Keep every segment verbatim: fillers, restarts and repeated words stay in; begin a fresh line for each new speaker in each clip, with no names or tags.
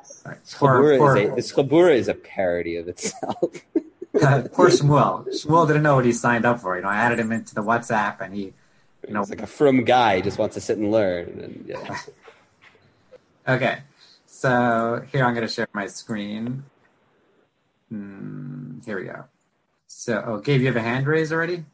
Right.
Chabura
Poor,
is a this Chabura is a parody of itself.
poor Shmuel. Shmuel didn't know what he signed up for. You know, I added him into the WhatsApp, and he, you know,
He's like a frum guy, he just wants to sit and learn. And, yeah.
Okay, so here I'm going to share my screen. Mm, here we go. So, oh, Gabe, you have a hand raise already?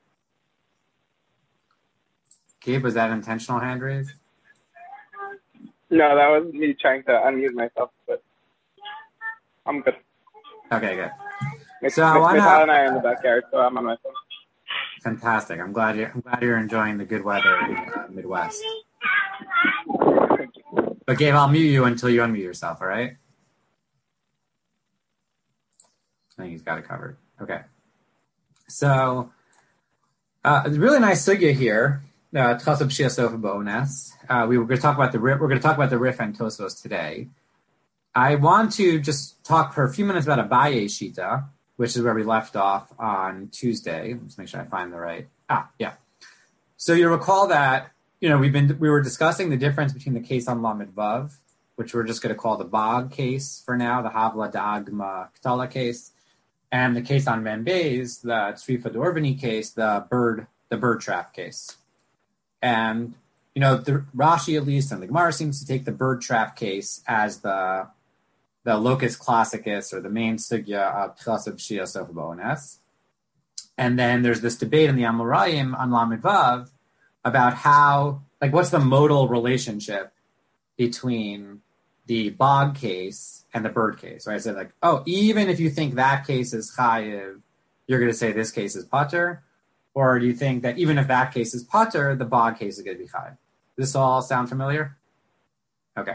Gabe, was that an intentional hand raise?
No, that was me trying to unmute myself, but I'm good.
Okay, good.
Miss,
So I
Miss
wanna...
Miss and I are in the backyard, so I'm on my phone.
Fantastic. I'm glad you're, I'm glad you're enjoying the good weather in the Midwest. But Gabe, I'll mute you until you unmute yourself, all right? I think he's got it covered. Okay. So, uh, it's a really nice sugya here. Uh, uh, we were going to talk about the Rif. We're going to talk about the Rif and Tosfos today. I want to just talk for a few minutes about Abaye Shita, which is where we left off on Tuesday. Let's make sure I find the right. Ah, yeah. So you recall that you know we've been we were discussing the difference between the case on Lamed Vav, which we're just going to call the Bog case for now, the Havla Da'agma Ktala case, and the case on Mem Beis, the Tzrifa Dorvani case, the bird the bird trap case. And you know the Rashi at least and the Gemara seems to take the bird trap case as the the locus classicus, or the main sugya of Tchilas B'Shia Sof Bo'ones. And then there's this debate in the Amoraim on Lamed Vav about how, like, what's the modal relationship between the Bog case and the bird case, right? So like, oh, even if you think that case is chayiv, you're going to say this case is pater, or do you think that even if that case is pater, the Bog case is going to be chayiv? Does this all sound familiar? Okay.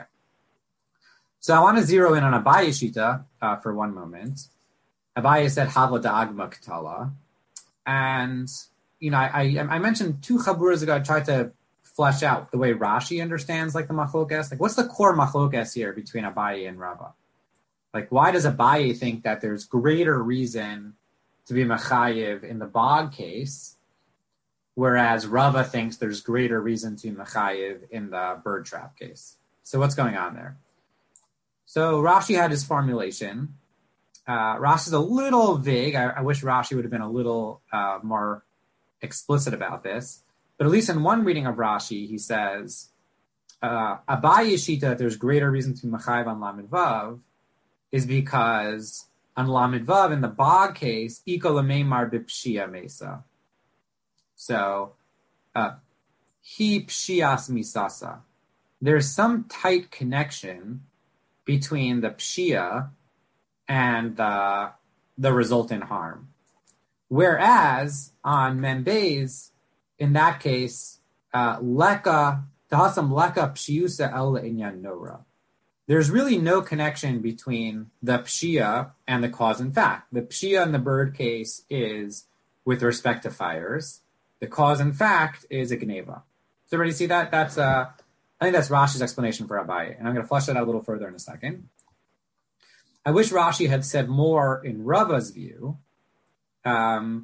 So I want to zero in on Abaye Shita uh, for one moment. Abaye said Havla Da'agma Ktala. And, you know, I, I, I mentioned two chaburas ago, I tried to flesh out the way Rashi understands, like, the machlokes. Like, what's the core machlokes here between Abaye and Rava? Like, why does Abaye think that there's greater reason to be mechayiv in the Bog case, whereas Rava thinks there's greater reason to be mechayiv in the bird trap case? So what's going on there? So Rashi had his formulation. Uh, Rashi's a little vague. I, I wish Rashi would have been a little uh, more explicit about this. But at least in one reading of Rashi, he says, uh, Abaye Shita, there's greater reason to be mechayiv on Lamed Vav, is because on Lamed Vav, in the Bog case, Iko Lameimar B'Pshia Mesa. So, uh, He Pshias Misasa. There's some tight connection between the Pshia and the, the resultant harm. Whereas on Mem Beis, in that case, uh, Leka, Tahasam Leka Pshiusa El Inyan Nora. There's really no connection between the Pshia and the cause and fact. The Pshia in the bird case is with respect to fires. The cause and fact is a Gneva. Does everybody see that? That's uh, I think that's Rashi's explanation for Abaye, and I'm going to flesh that out a little further in a second. I wish Rashi had said more in Rava's view. Um,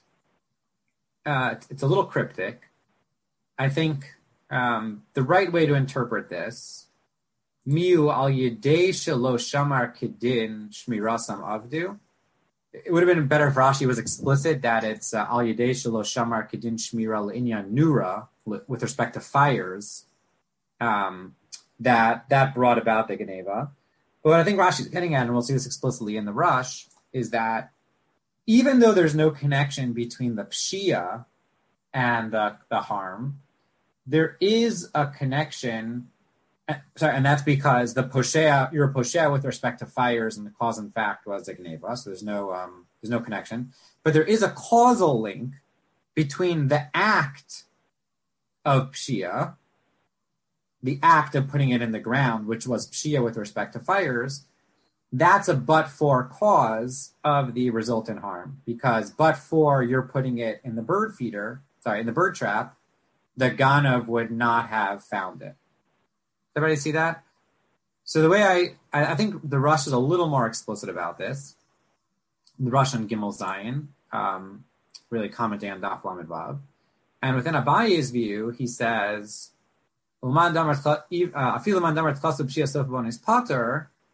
uh, it's a little cryptic. I think um, the right way to interpret this, Miu al yedei shelo shamar kedin shmirasam avdu. It would have been better if Rashi was explicit that it's uh, al yedei shelo shamar kedin shmira le'inyan nura, with respect to fires, um, that that brought about the Geneva. But what I think Rashi's getting at, and we'll see this explicitly in the Rush, is that even though there's no connection between the Pshia and the, the harm, there is a connection. Sorry, and that's because the Poshea, you're a Poshea with respect to fires, and the cause and fact was a Geneva, so there's no um, there's no connection. But there is a causal link between the act of Pshia, the act of putting it in the ground, which was Pshia with respect to fires. That's a but-for cause of the resultant harm, because but-for you're putting it in the bird feeder, sorry, in the bird trap, the Ganav would not have found it. Everybody see that? So the way I, I, I think the Rush is a little more explicit about this. The Rush on Gimel Zayin, um, really commenting on Daf Lamed Vav. And within Abaye's view, he says, Pater,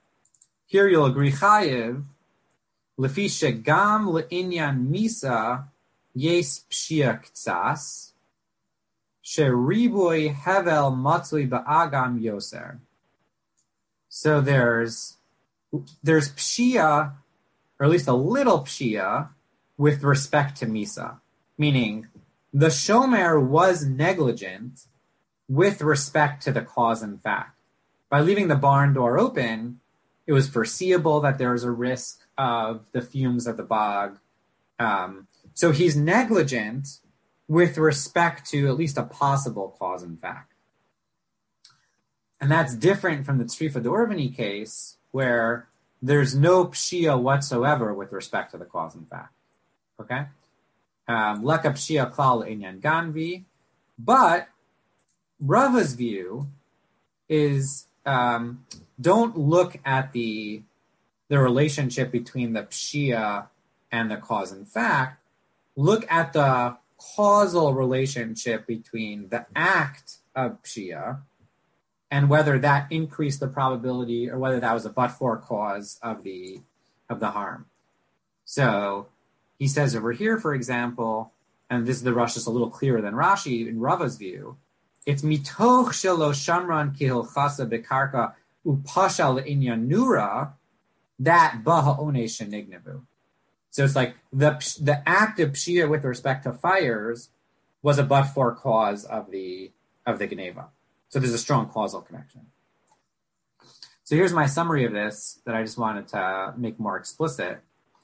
here you'll agree chayiv, lefi shegam le'inyan misa yes pshia ktsas, sheriboy hevel matzui ba'agam yoser. So there's there's pshia, or at least a little pshia, with respect to misa, meaning the shomer was negligent with respect to the cause and fact. By leaving the barn door open, it was foreseeable that there was a risk of the fumes of the bog. Um, so he's negligent with respect to at least a possible cause and fact. And that's different from the Tzrifa Dorvani case, where there's no pshia whatsoever with respect to the cause and fact. Okay? Leka pshia klal inyan ganvi. But Rava's view is um, don't look at the the relationship between the pshia and the cause and fact. Look at the causal relationship between the act of pshia and whether that increased the probability or whether that was a but-for cause of the of the harm. So he says over here, for example, and this is the Rosh is a little clearer than Rashi in Rava's view, it's mitoch shelo shamran kihilchasa bekarka upasha le'inyan nura that baha one shenignevu. So it's like the the act of pshia with respect to fires was a but-for cause of the of the Geneva. So there's a strong causal connection. So here's my summary of this that I just wanted to make more explicit.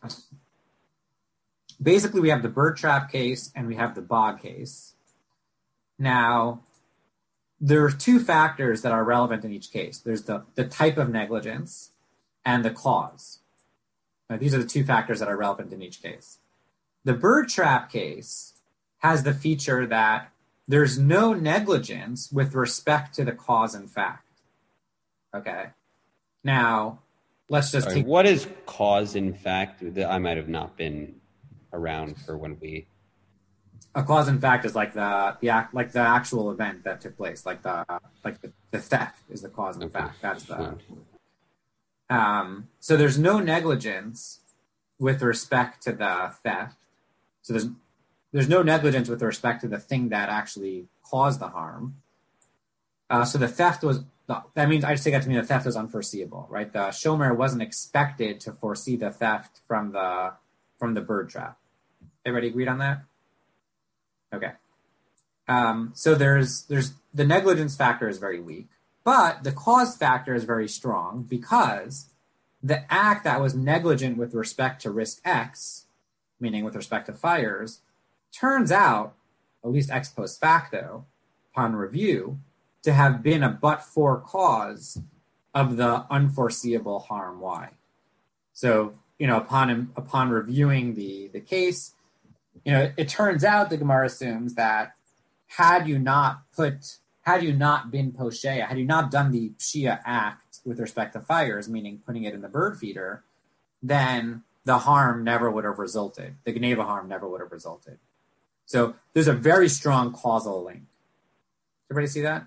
Basically, we have the bird trap case and we have the bog case. Now, there are two factors that are relevant in each case. There's the, the type of negligence and the cause. Now, these are the two factors that are relevant in each case. The bird trap case has the feature that there's no negligence with respect to the cause and fact. Okay. Now, let's just
Sorry,
take...
What is cause and fact? I might have not been around for when we...
A cause and fact is like the the act, like the actual event that took place, like the like the, the theft is the cause and
Okay.
fact. That's the... Um, so there's no negligence with respect to the theft. So there's There's no negligence with respect to the thing that actually caused the harm. Uh, so the theft was, that means, I just take that to mean the theft was unforeseeable, right? The shomer wasn't expected to foresee the theft from the from the bird trap. Everybody agreed on that? Okay. Um, so there's there's the negligence factor is very weak, but the cause factor is very strong because the act that was negligent with respect to risk X, meaning with respect to fires, turns out, at least ex post facto, upon review, to have been a but-for cause of the unforeseeable harm Y. So, you know, upon upon reviewing the, the case, you know, it, it turns out the Gemara assumes that had you not put, had you not been posheya, had you not done the pshia act with respect to fires, meaning putting it in the bird feeder, then the harm never would have resulted. The Geneva harm never would have resulted. So there's a very strong causal link. Everybody see that?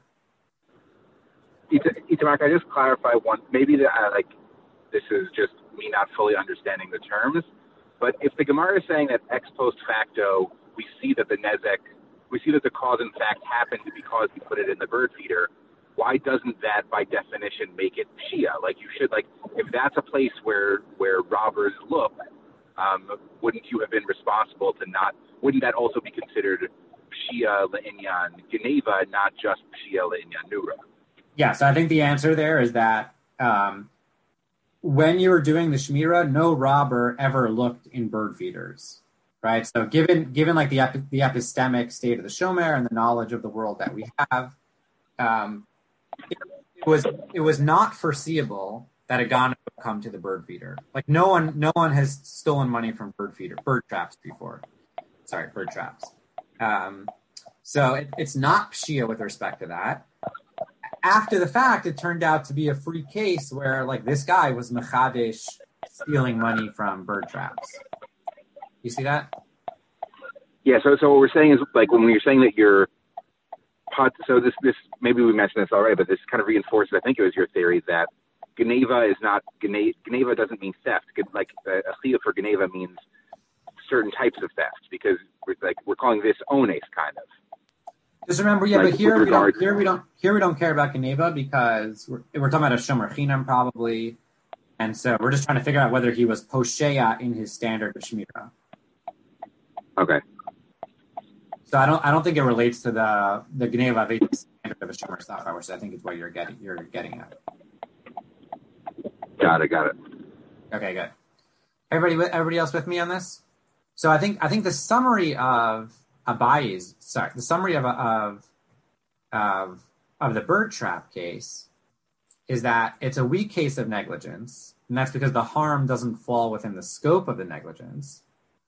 Itamar, can I just clarify one? Maybe the, uh, like this is just me not fully understanding the terms, but if the Gemara is saying that ex post facto, we see that the nezek, we see that the cause in fact happened because we put it in the bird feeder, why doesn't that by definition make it pshia? Like you should, like if that's a place where where robbers look, um, wouldn't you have been responsible to not? Wouldn't that also be considered pshia le'inyan Geneva, not just pshia le'inyan nura?
Yeah, so I think the answer there is that um, when you were doing the Shmira, no robber ever looked in bird feeders, right? So given given like the epi- the epistemic state of the Shomer and the knowledge of the world that we have, um, it, it was it was not foreseeable that a Ghana would come to the bird feeder. Like no one no one has stolen money from bird feeder bird traps before. Sorry, bird traps. Um, so it, it's not pshia with respect to that. After the fact, it turned out to be a free case where, like, this guy was mechadesh stealing money from bird traps. You see that?
Yeah. So, so what we're saying is, like, when you're saying that you're, so this, this maybe we mentioned this already, but this kind of reinforces, I think it was your theory that Geneva is not Geneva. Geneva doesn't mean theft. Like a chiyuv for Geneva means certain types of theft because we're like we're calling this ones kind of.
Just remember, yeah,
like,
but here we
regard-
don't here we don't here we don't care about Geneva because we're, we're talking about a shomer chinam probably, and so we're just trying to figure out whether he was posheya in his standard of shmira.
Okay.
So I don't I don't think it relates to the the Geneva standard of a shomer stafar, which I think is what you're getting you're getting at.
Got it. Got it.
Okay, good. Everybody, everybody else with me on this? So I think I think the summary of Abayi's, sorry, the summary of of of of the bird trap case is that it's a weak case of negligence, and that's because the harm doesn't fall within the scope of the negligence.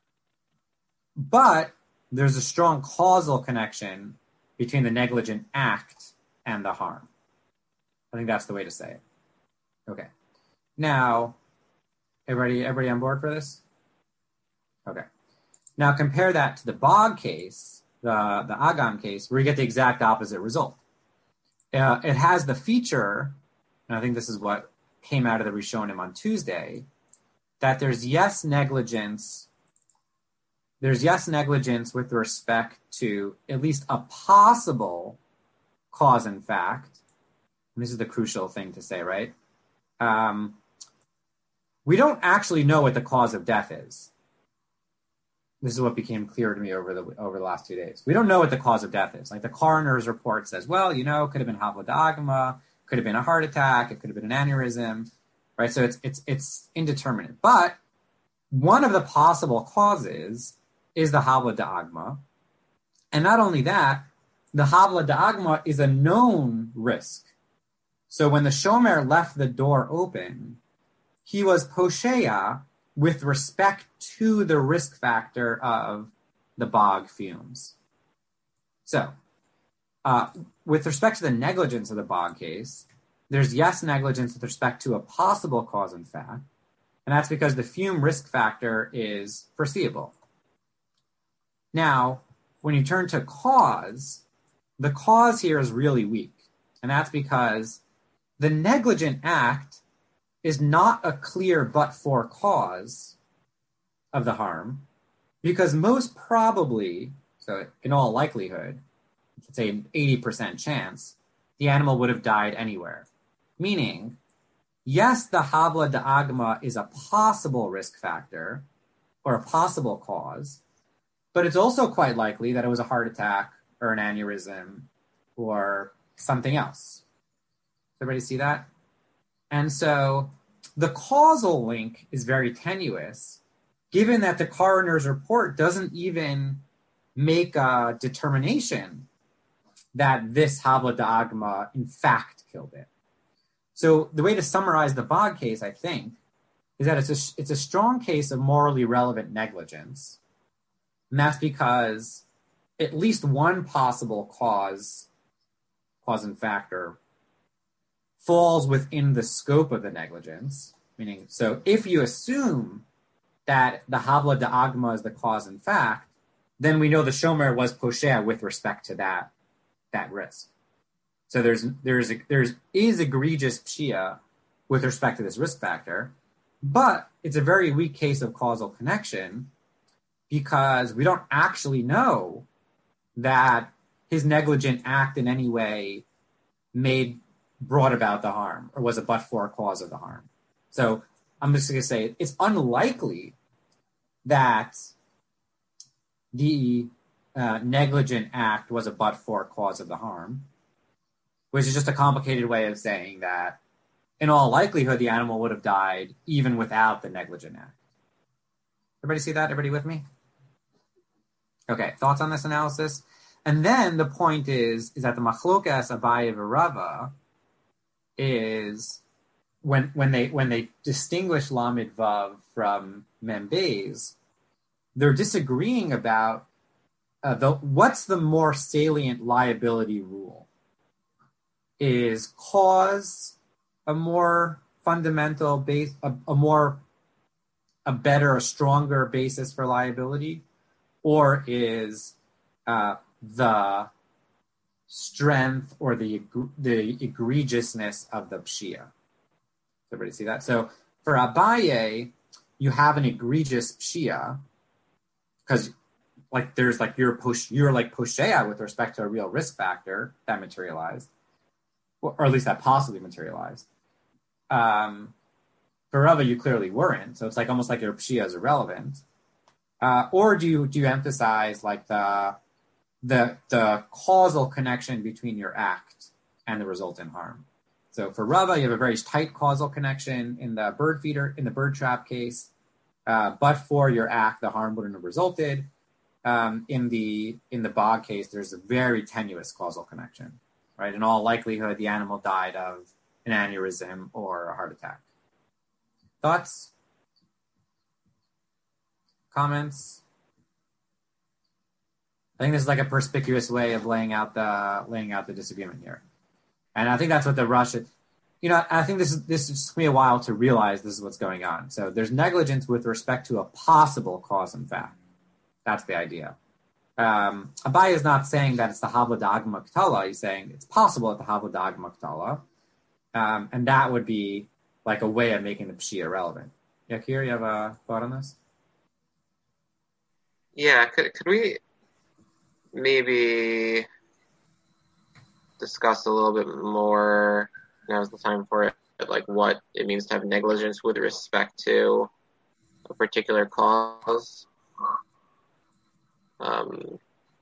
But there's a strong causal connection between the negligent act and the harm. I think that's the way to say it. Okay. Now, everybody, everybody on board for this? Okay. Now compare that to the Bog case, the, the Agam case, where you get the exact opposite result. Uh, it has the feature, and I think this is what came out of the Rishonim on Tuesday, that there's yes negligence, there's yes negligence with respect to at least a possible cause and fact. And this is the crucial thing to say, right? Um, we don't actually know what the cause of death is. This is what became clear to me over the over the last two days. We don't know what the cause of death is. Like the coroner's report says, well, you know, it could have been havla d'agma, could have been a heart attack, it could have been an aneurysm, right? So it's it's it's indeterminate. But one of the possible causes is the havla d'agma, and not only that, the havla d'agma is a known risk. So when the shomer left the door open, he was posheya with respect to the risk factor of the bog fumes. So, uh, with respect to the negligence of the bog case, there's yes negligence with respect to a possible cause and fact, and that's because the fume risk factor is foreseeable. Now, when you turn to cause, the cause here is really weak, and that's because the negligent act is not a clear but-for cause of the harm, because most probably, so in all likelihood, let's say an eighty percent chance, the animal would have died anywhere. Meaning, yes, the havla d'agma is a possible risk factor or a possible cause, but it's also quite likely that it was a heart attack or an aneurysm or something else. Does everybody see that? And so the causal link is very tenuous, given that the coroner's report doesn't even make a determination that this havla d'agma in fact killed it. So the way to summarize the Bog case, I think, is that it's a, it's a strong case of morally relevant negligence. And that's because at least one possible cause, cause and factor, falls within the scope of the negligence. Meaning, so if you assume that the havla d'agma is the cause and fact, then we know the shomer was posher with respect to that, that risk. So there's there's there's is egregious pshia with respect to this risk factor, but it's a very weak case of causal connection because we don't actually know that his negligent act in any way made brought about the harm or was a but-for cause of the harm. So I'm just going to say it's unlikely that the uh, negligent act was a but-for cause of the harm, which is just a complicated way of saying that in all likelihood, the animal would have died even without the negligent act. Everybody see that? Everybody with me? Okay, thoughts on this analysis? And then the point is, is that the machlokas Abaye v'Rava is when when they when they distinguish Lamed Vav from Mem Beis, they're disagreeing about uh, the what's the more salient liability rule. Is cause a more fundamental base, a, a more a better, a stronger basis for liability, or is uh, the strength or the the egregiousness of the pshia? everybody see that? So for Abaye, you have an egregious pshia because like there's like you're push you're like poshea with respect to a real risk factor that materialized, or, or at least that possibly materialized. Um, for Rava, you clearly weren't, so it's like almost like your pshia is irrelevant. Uh, or do you do you emphasize like the the the causal connection between your act and the resultant harm? So for Rava, you have a very tight causal connection in the bird feeder, in the bird trap case. Uh, but for your act, the harm wouldn't have resulted. Um, in the in the bog case, there's a very tenuous causal connection, right? In all likelihood, the animal died of an aneurysm or a heart attack. Thoughts? Comments? I think this is like a perspicuous way of laying out the laying out the disagreement here. And I think that's what the Russia, you know, I think this is this took me a while to realize this is what's going on. So there's negligence with respect to a possible cause and fact. That's the idea. Um, Abaye is not saying that it's the Havla Dagma Ktala. He's saying it's possible at the Havla Dagma Ktala. Um, and that would be like a way of making the Pshia relevant. Yakir, you have a thought on this?
Yeah, could, could we maybe discuss a little bit more, now's the time for it, like what it means to have negligence with respect to a particular cause? Um,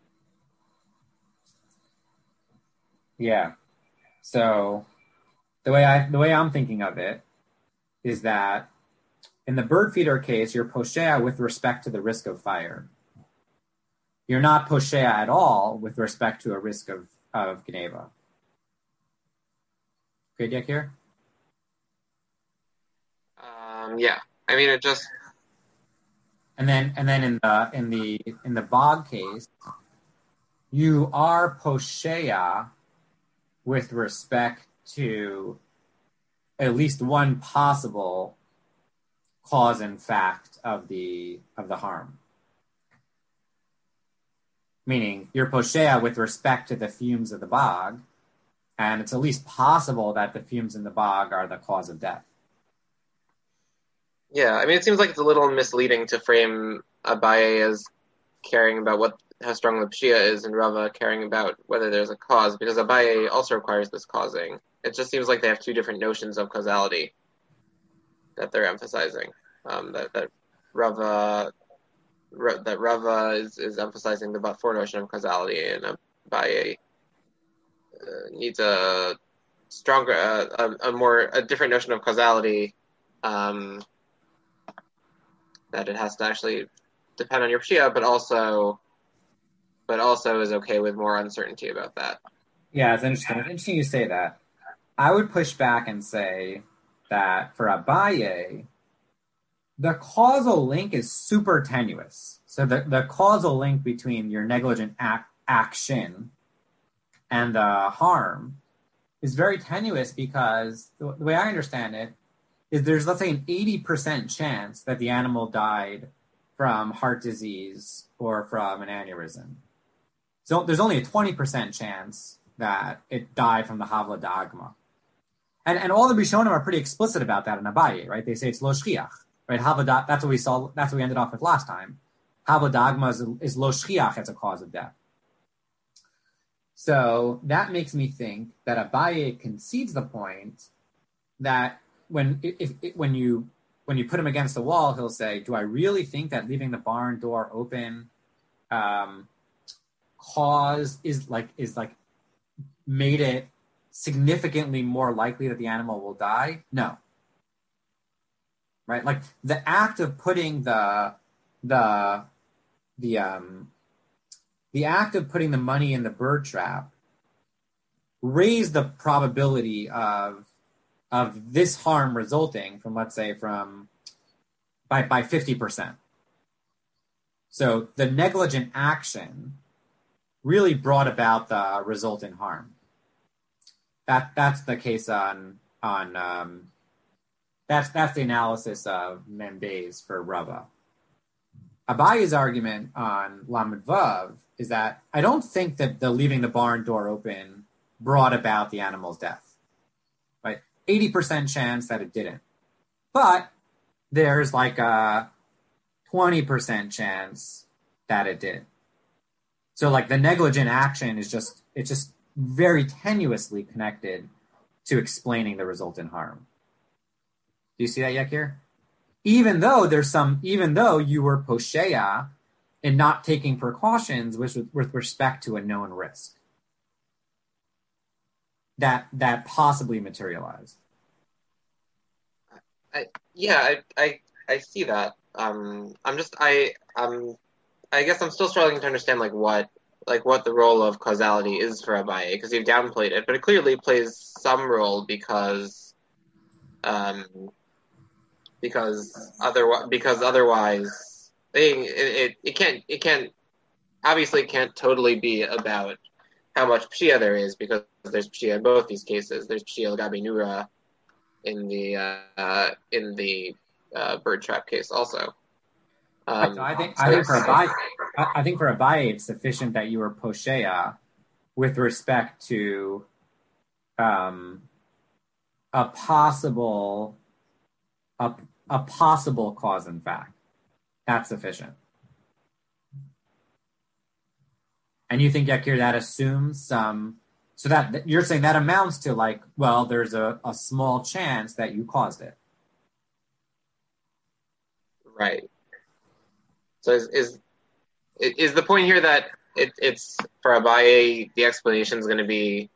yeah. So the way I the way I'm thinking of it is that in the bird feeder case, you're poshea with respect to the risk of fire. You're not poshea at all with respect to a risk of, of Geneva. Good, Yakir?
um, yeah, I mean, it just...
And then, and then in the in the in the bog case, you are poshea with respect to at least one possible cause and fact of the of the harm. Meaning, you're poshea with respect to the fumes of the bog, and it's at least possible that the fumes in the bog are the cause of death.
Yeah, I mean, it seems like it's a little misleading to frame Abaye as caring about what how strong the Pshia is and Rava caring about whether there's a cause, because Abaye also requires this causing. It just seems like they have two different notions of causality that they're emphasizing. Um, that, that Rava that Rava is, is emphasizing the but-for notion of causality, and Abaye uh, needs a stronger, uh, a, a more, a different notion of causality. Um, that it has to actually depend on your Pshia, but also, but also is okay with more uncertainty about that.
Yeah, it's interesting. It's interesting you say that. I would push back and say that for Abaye, the causal link is super tenuous. So the, the causal link between your negligent ac- action and the harm is very tenuous because the, the way I understand it is there's, let's say, an eighty percent chance that the animal died from heart disease or from an aneurysm. So there's only a twenty percent chance that it died from the Havla Dagma. And and all the Rishonim are pretty explicit about that in Abaye, right? They say it's lo shchiach, right? Havla, that's what we saw, that's what we ended off with last time. Havla Dagma is, is lo shchiach as a cause of death. So that makes me think that Abaye concedes the point that when if, if when you when you put him against the wall, he'll say, "Do I really think that leaving the barn door open um, cause is like is like made it significantly more likely that the animal will die?" No. Right? Like the act of putting the the the um the act of putting the money in the bird trap raised the probability of of this harm resulting from, let's say, from by by fifty percent. So the negligent action really brought about the resultant harm. That that's the case on on um, that's that's the analysis of Membez for Rava. Abaye's argument on Lamed Vav is that I don't think that the leaving the barn door open brought about the animal's death. Right? eighty percent chance that it didn't. But there's like a twenty percent chance that it did. So like the negligent action is just, it's just very tenuously connected to explaining the resultant harm. Do you see that, Yakir? Even though there's some, even though you were posheya in not taking precautions with, with respect to a known risk that that possibly materialized.
I, yeah, I, I I see that. Um, I'm just I um I guess I'm still struggling to understand like what like what the role of causality is for Abaye, because you've downplayed it, but it clearly plays some role because um because otherwise because otherwise it, it it can't it can't obviously it can't totally be about how much pshia there is, because there's pshia in both these cases. There's pshia l'gabe nura in the uh, in the uh, bird trap case also. Um,
so I think I think for Abaye, I, I think for Abaye it's sufficient that you were posheya with respect to um, a possible a, a possible cause and fact. That's sufficient. And you think, Yakir, that assumes some, so that you're saying that amounts to like, well, there's a, a small chance that you caused it.
Right. So is is, is the point here that it, it's for Abaye, the explanation is going to be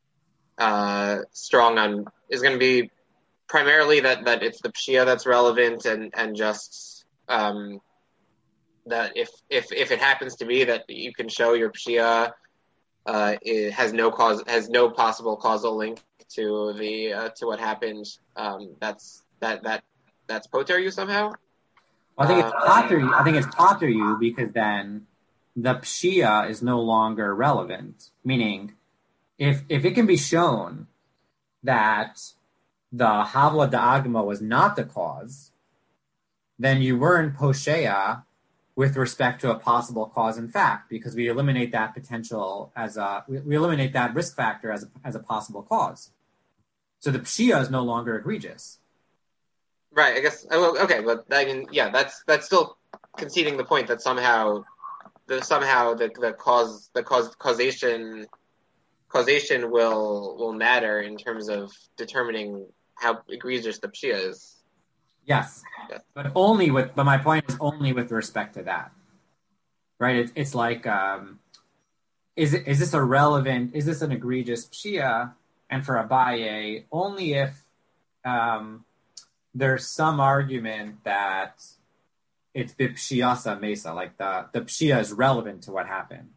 uh, strong on, is going to be primarily that, that it's the pshia that's relevant, and, and just um, that if, if if it happens to be that you can show your pshia uh, it has no cause has no possible causal link to the uh, to what happened, um, that's that that that's poter you somehow.
Well, I think it's
Uh,
potter you. I think it's potter you because then the pshia is no longer relevant. Meaning, if if it can be shown that the havla da'agma was not the cause, then you weren't posheya with respect to a possible cause and fact, because we eliminate that potential as a, we, we eliminate that risk factor as a, as a possible cause. So the pshia is no longer egregious.
Right. I guess. Well, okay, but I mean, yeah, that's that's still conceding the point that somehow, the somehow the the cause the cause causation causation will will matter in terms of determining how egregious the pshia is.
Yes,
Yeah.
but only with. But my point is only with respect to that, right? It, it's like, um, is it is this a relevant? Is this an egregious pshia? And for Abaye, only if um, there's some argument that it's bipshiasa mesa, like the the pshia is relevant to what happened,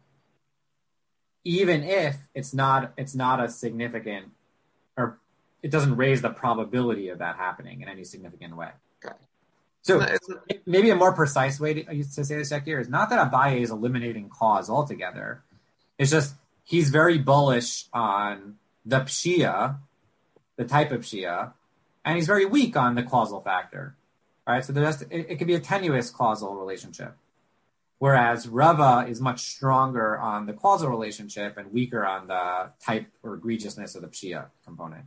even if it's not it's not a significant, or it doesn't raise the probability of that happening in any significant way.
Okay.
So
It's not-
maybe a more precise way to, to say this, Yakir, is not that Abaye is eliminating cause altogether. It's just he's very bullish on the pshia, the type of pshia, and he's very weak on the causal factor. Right? So there's, it, it could be a tenuous causal relationship. Whereas Rava is much stronger on the causal relationship and weaker on the type or egregiousness of the pshia component.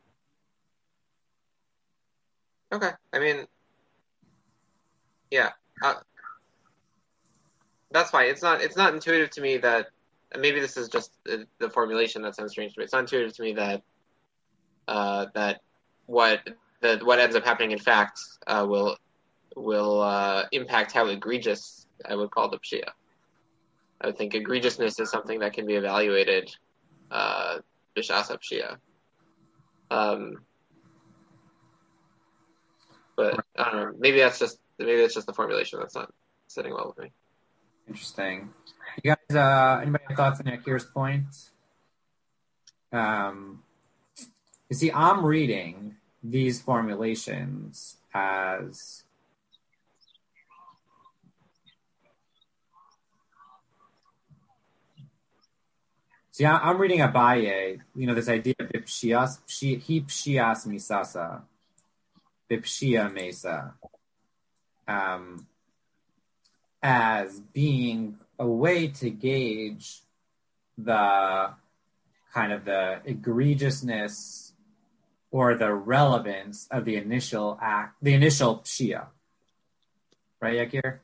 Okay. I mean, yeah, uh, that's fine. It's not. It's not intuitive to me that. Maybe this is just the, the formulation that sounds strange to me. It's not intuitive to me that uh, that what the what ends up happening in fact uh, will will uh, impact how egregious I would call the pshia. I would think egregiousness is something that can be evaluated uh, b'shasa pshia. Um, but I don't know. Maybe that's just maybe that's just the formulation that's not sitting well with me.
Interesting. You guys, uh, anybody have thoughts on Yakir's point? Um, you see, I'm reading these formulations as see, I'm reading Abaye, you know, this idea of bipshias, he pshias misasa, bipshia mesa, um, as being a way to gauge the kind of the egregiousness or the relevance of the initial act, the initial pshia, right, Yakir?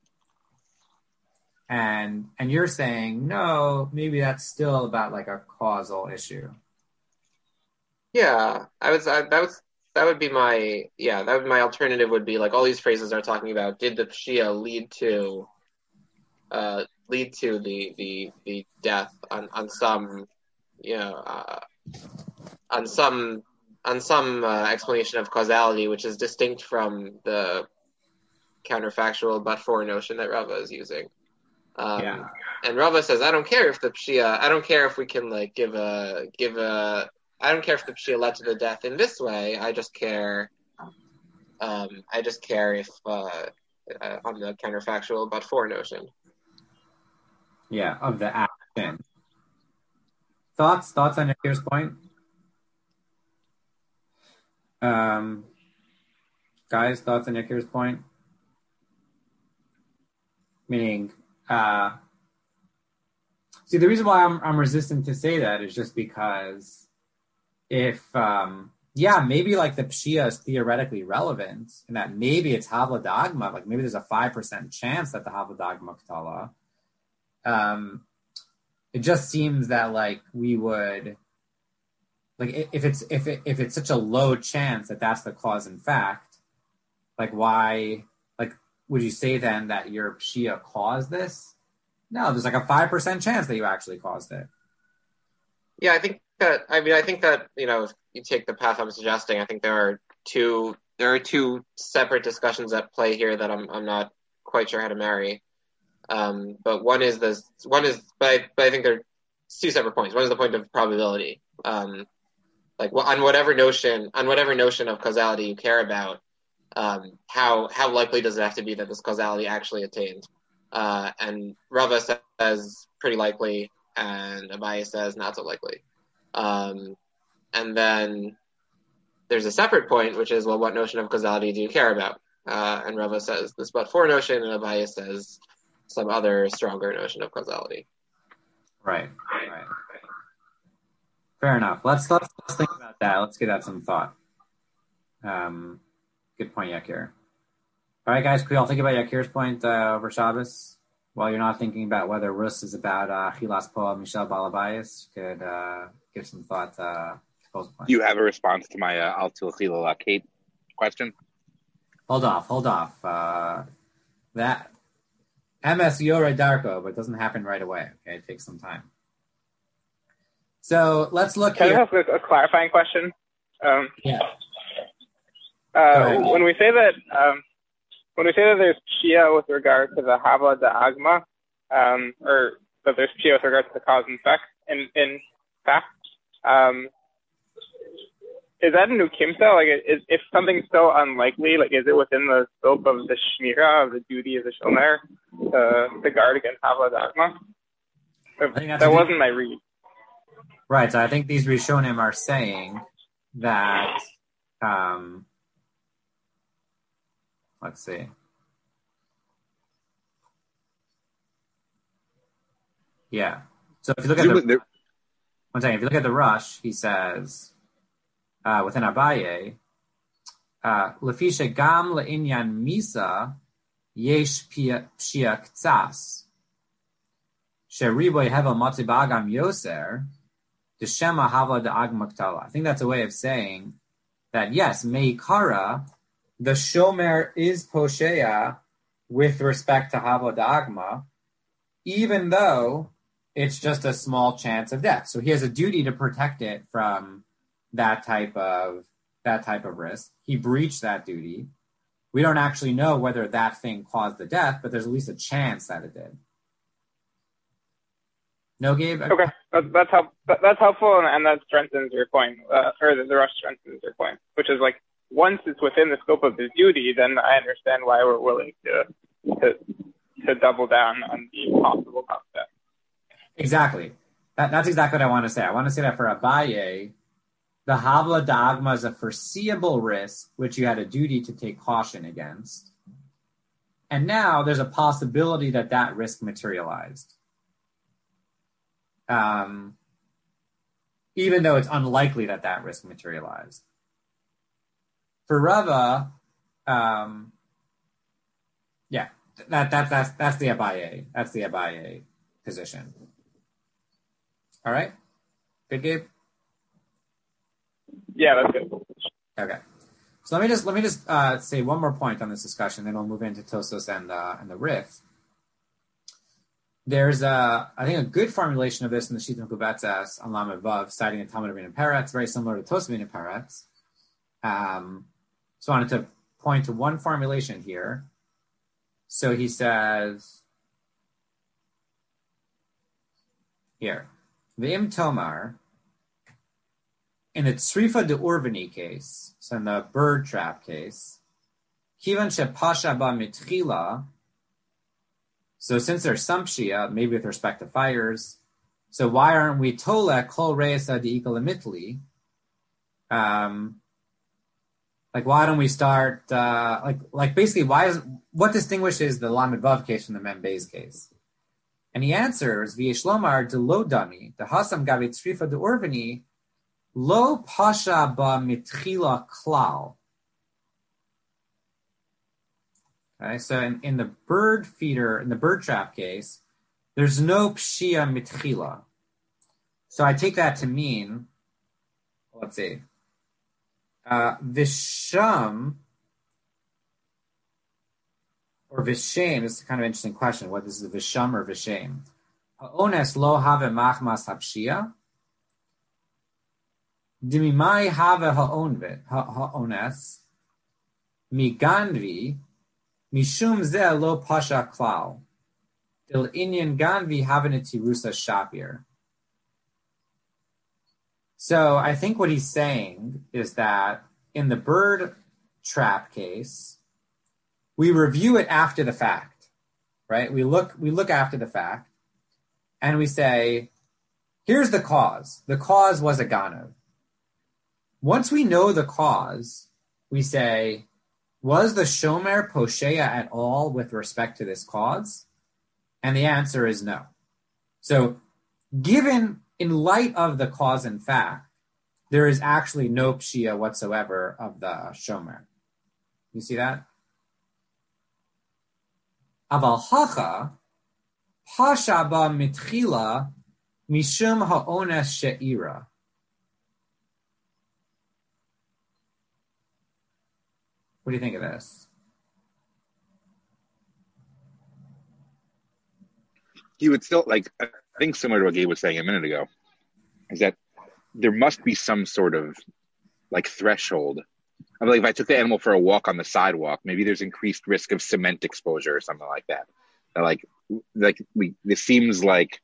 And and you're saying no, maybe that's still about like a causal issue.
Yeah, I was I, that was that would be my yeah that would my alternative would be like all these phrases are talking about did the pshia lead to uh, lead to the the the death on on some you know uh, on some on some uh, explanation of causality which is distinct from the counterfactual but for notion that Rava is using. Um,
Yeah.
And Rava says, I don't care if the pshia, I don't care if we can like give a give a I don't care if the pshia led to the death in this way. I just care. Um, I just care if uh, uh, on the counterfactual but for notion.
Yeah, of the action. Thoughts? Thoughts on Yakir's point? Um, guys, thoughts on Yakir's point? Meaning, uh, see, the reason why I'm, I'm resistant to say that is just because if, um, yeah, maybe like the pshia is theoretically relevant and that maybe it's havla dagma, like maybe there's a five percent chance that the havla dagma ktala. Um, it just seems that like we would, like if it's if it, if it's such a low chance that that's the cause in fact, like why, like would you say then that your pshia caused this? No, there's like a five percent chance that you actually caused it.
Yeah, I think that, I mean, I think that, you know, if you take the path I'm suggesting, I think there are two, there are two separate discussions at play here that I'm, I'm not quite sure how to marry. Um, but one is this, one is, but I, but I think there are two separate points. One is the point of probability. Um, like on whatever notion, on whatever notion of causality you care about, um, how, how likely does it have to be that this causality actually attained? Uh, and Rava says pretty likely, and Abaye says not so likely. Um, and then there's a separate point, which is, well, what notion of causality do you care about? Uh, and Rava says this but-for notion, and Abaye says some other stronger notion of causality.
Right, right. Fair enough. Let's, let's, let's think about that. Let's give that some thought. Um, good point, Yakir. All right, guys, can we all think about Yakir's point uh, over Shabbos? While you're not thinking about whether Rus is about uh, Chilas Poa Michel Balabayas, you could uh, give some thought uh, to Paul's point.
Do you have a response to my uh, Altil Chilala Kate question?
Hold off, hold off. Uh, that M S Yore Darko, but it doesn't happen right away. Okay, it takes some time. So let's look
Can
here.
I ask a, a clarifying question? Um,
Yeah.
uh, when we say that um, when we say that there's pshia with regard to the havla de agma, um, or that there's pshia with regard to the cause and effect, in in fact, um, is that a nukimta? Like, is, if something's so unlikely, like, is it within the scope of the shmira, of the duty of the shomer, uh, to guard against havla de agma? That, that wasn't my read.
Right, so I think these Rishonim are saying that, um, let's see. Yeah. So if you look at the, one second, if you look at the Rush, he says, uh, within Abaye, uh, Lefisha gam le'inyan misa yesh pshia ktsas. Sheriboy hevel matzibagam yoser. Shema Havla de Agmaktala. I think that's a way of saying that yes, Meikara, the Shomer is Poshea with respect to Havla de Agma, even though it's just a small chance of death. So he has a duty to protect it from that type of that type of risk. He breached that duty. We don't actually know whether that thing caused the death, but there's at least a chance that it did. No, Gabe?
Okay, that, that's help, that, that's helpful, and, and that strengthens your point, uh, or the, the Rush strengthens your point, which is like, once it's within the scope of his duty, then I understand why we're willing to to, to double down on the possible concept.
Exactly. That, that's exactly what I want to say. I want to say that for Abaye, the Havla Dagma is a foreseeable risk, which you had a duty to take caution against. And now there's a possibility that that risk materialized. Um, even though it's unlikely that that risk materialized. For Rava, um, yeah, that that that's that's the Abaye. That's the Abaye position. All right, good, Gabe.
Yeah, that's good.
Okay, so let me just let me just uh, say one more point on this discussion, then we'll move into Tosfos and uh, and the Rif. There's a, I think, a good formulation of this in the Shita Kubetzes on Lamed Vav, citing a Talmud Rabbeinu Peretz, very similar to Tosfos Rabbeinu Peretz. Um, so I wanted to point to one formulation here. So he says here, V'im Tomar, in the Tzrifa de Urvani case, so in the bird trap case, Kivan Shepasha Ba Mitchila. So since there's some Pshia, maybe with respect to fires, so why aren't we Tola Kol Reisa de Ikalamitli? Um, like why don't we start uh, like like basically why is what distinguishes the Lamed Vav case from the Mem Beis case? And he answers V'yeshlomar de lo dami the Hasam Gavit Tzrifa de Urvani lo Pasha Ba Mitchila Klal. Okay, so in, in the bird feeder, in the bird trap case, there's no pshia mitchila. So I take that to mean, let's see, uh, visham or vishem is kind of an interesting question. What is the visham or vishem? Ha'ones lo have machmas hapshia. Dimimai have ha'onvet ha'ones miganvi. Mishum ze lo pasha klal. Il inyan ganvi haveneti rusa shapir. So I think what he's saying is that in the bird trap case, we review it after the fact, right? We look, we look after the fact, and we say, here's the cause. The cause was a ganav. Once we know the cause, we say, was the shomer posheya at all with respect to this cause? And the answer is no. So given, in light of the cause and fact, there is actually no pshia whatsoever of the shomer. You see that? Aval hacha, pasha ba mitchila, mishum ha'ones she'ira. What do you think of this?
You would still, like, I think similar to what Gabe was saying a minute ago, is that there must be some sort of, like, threshold. I mean, like, if I took the animal for a walk on the sidewalk, maybe there's increased risk of cement exposure or something like that. That like, like we, this seems like,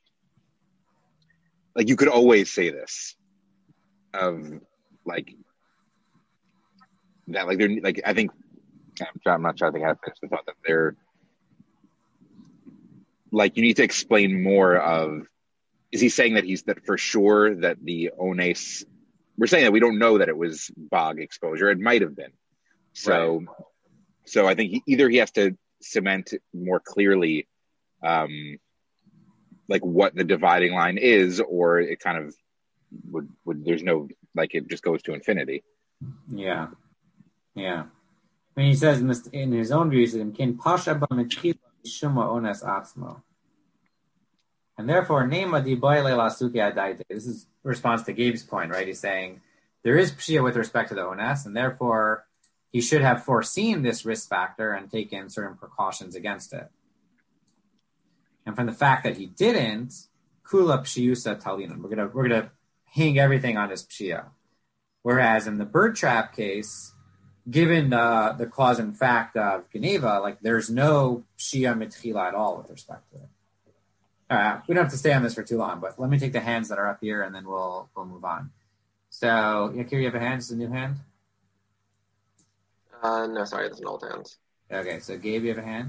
like you could always say this, of, like, that like they're like I think I'm, trying, I'm not trying to think how to finish the thought that they're like you need to explain more of is he saying that he's that for sure that the ones we're saying that we don't know that it was bog exposure, it might have been so right. So I think he, either he has to cement more clearly um like what the dividing line is, or it kind of would would there's no like it just goes to infinity.
Yeah. Yeah, I mean, he says in, this, in his own views, and therefore, this is a response to Gabe's point, right? He's saying there is pshia with respect to the ones, and therefore he should have foreseen this risk factor and taken certain precautions against it. And from the fact that he didn't, kula pshiusa talinan, we're gonna we're gonna hang everything on his pshia. Whereas in the bird trap case, given the the cause and fact of Geneva, like there's no Shia Mitchila at all with respect to it. All right, we don't have to stay on this for too long, but let me take the hands that are up here and then we'll we'll move on. So, Yakir, you have a hand? Is a new hand?
Uh, no, sorry, that's an old hand.
Okay, so Gabe, you have a hand?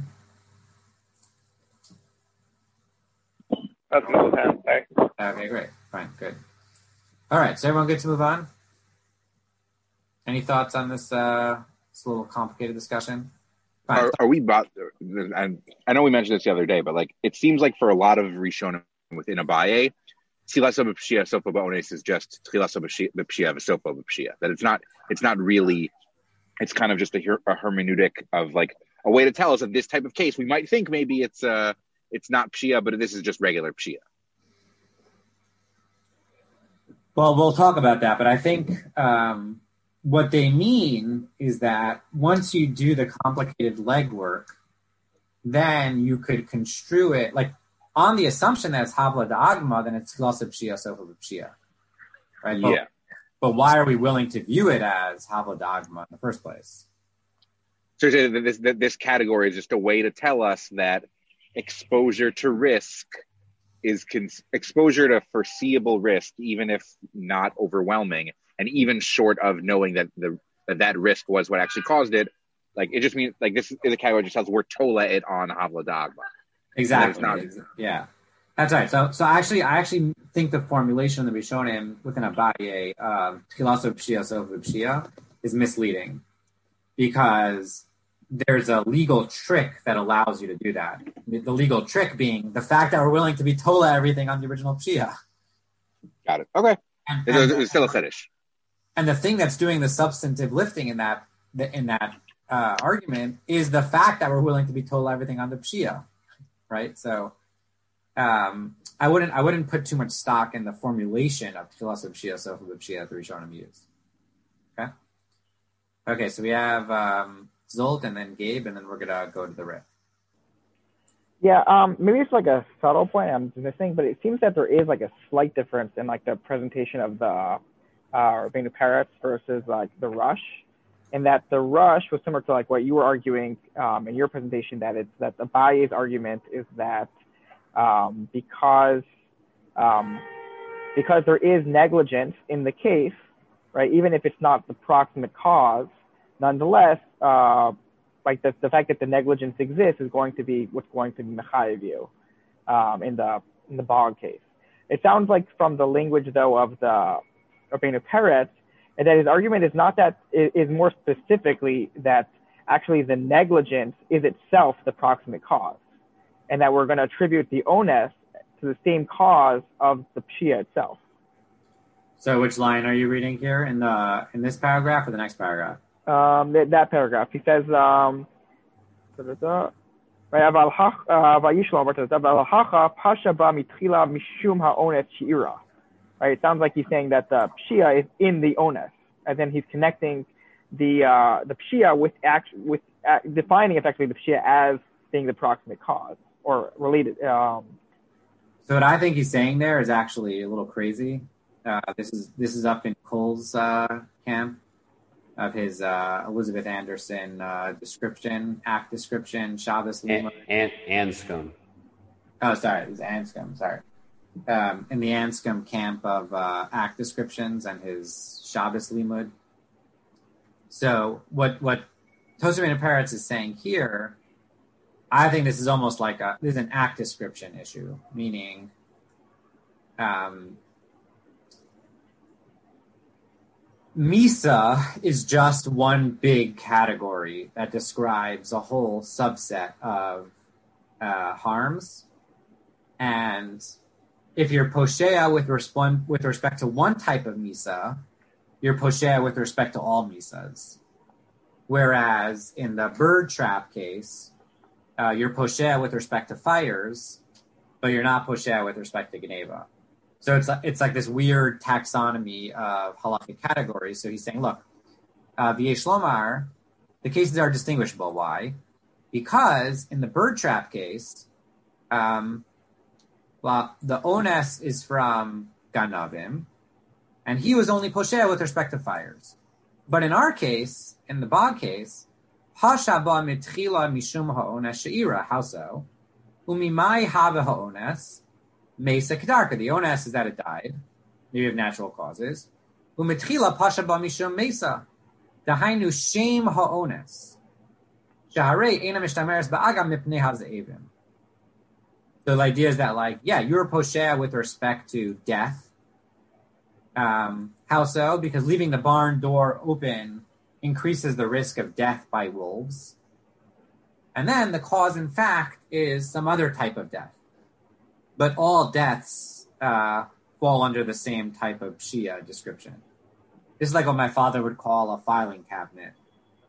That's an old hand, sorry.
Okay, great. Fine, good. All right, so everyone good to move on? Any thoughts on this, uh, this little complicated discussion?
Are, are we bought? And I know we mentioned this the other day, but like it seems like for a lot of Rishonim within Abaye, Tchilasa b'pshia sofa ba'ones is just Tchilasa b'pshia v'sofa b'pshia. That it's not, it's not really it's kind of just a, her- a hermeneutic of like a way to tell us that this type of case, we might think maybe it's uh it's not pshia, but this is just regular pshia.
Well, we'll talk about that, but I think um, what they mean is that once you do the complicated legwork, then you could construe it like on the assumption that it's havla da'agma, then it's glosa pshia sofa pshia, right? But,
Yeah.
But why are we willing to view it as havla da'agma in the first place?
So this this category is just a way to tell us that exposure to risk is cons- exposure to foreseeable risk, even if not overwhelming, and even short of knowing that the that, that risk was what actually caused it. Like it just means like this is a category that just tells we're tola it on havla da'agma.
Exactly.
Not,
yeah, that's right. So, so actually, I actually think the formulation that we've shown him within Abaye, tchilaso pshia sofa pshia, is misleading because there's a legal trick that allows you to do that. The legal trick being the fact that we're willing to be tola everything on the original pshia.
Got it. Okay.
And,
and,
and,
it's still a chiddush.
And the thing that's doing the substantive lifting in that in that uh, argument is the fact that we're willing to be tola everything on the pshia. Right, so um, I wouldn't I wouldn't put too much stock in the formulation of tchilas pshia sofa pshia that the Rishonim used. Okay, okay, so we have um, Zolt and then Gabe, and then we're gonna go to the Rif.
Yeah, um, maybe it's like a subtle point I'm missing, but it seems that there is like a slight difference in like the presentation of the uh, Rabbeinu Peretz versus like the Rush. And that the Rush was similar to like what you were arguing um, in your presentation, that it's that Abaye's argument is that um, because um, because there is negligence in the case, right? Even if it's not the proximate cause, nonetheless, uh, like the, the fact that the negligence exists is going to be what's going to be mechayev you um, in the in the Bog case. It sounds like from the language though of the Rabbeinu Peretz, and that his argument is not that, is more specifically that actually the negligence is itself the proximate cause, and that we're going to attribute the onus to the same cause of the pshia itself.
So which line are you reading here, in the in this paragraph or the next paragraph?
Um, that, that paragraph. He says, um, right, it sounds like he's saying that the pshia is in the onus, and then he's connecting the uh, the pshia with act, with uh, defining effectively the pshia as being the proximate cause or related. Um,
so what I think he's saying there is actually a little crazy. Uh, this is this is up in Cole's uh, camp of his uh, Elizabeth Anderson uh, description, act description, Shabbos Lima.
And Anscombe.
Oh, sorry, it was Anscombe. Sorry. Um, in the Anscombe camp of uh, act descriptions and his Shabbos Limud. So what what Tosaf Rabbeinu Peretz is saying here, I think this is almost like a this is an act description issue, meaning um, Misa is just one big category that describes a whole subset of uh, harms, and if you're poshea with, resp- with respect to one type of misa, you're poshea with respect to all misas. Whereas in the bird trap case, uh, you're poshea with respect to fires, but you're not poshea with respect to geneva. So it's it's like this weird taxonomy of halakhic categories. So he's saying, look, uh, v'yesh lomar, the cases are distinguishable. Why? Because in the bird trap case, um, well, the ones is from ganavim, and he was only poshea with respect to fires. But in our case, in the Bog case, hashaba mitchila mishum ha'ones she'ira. How so? Umimai have ha'ones mesa kedarka. The ones is that it died, maybe of natural causes. Umitchila pashaba mishum mesa. Dahainu shem ha'ones. Shaharei ena mishtameres ba'agam mipnei haz'evim. So the idea is that, like, yeah, you're poshea with respect to death. Um, how so? Because leaving the barn door open increases the risk of death by wolves. And then the cause, in fact, is some other type of death. But all deaths uh, fall under the same type of Shia description. This is like what my father would call a filing cabinet.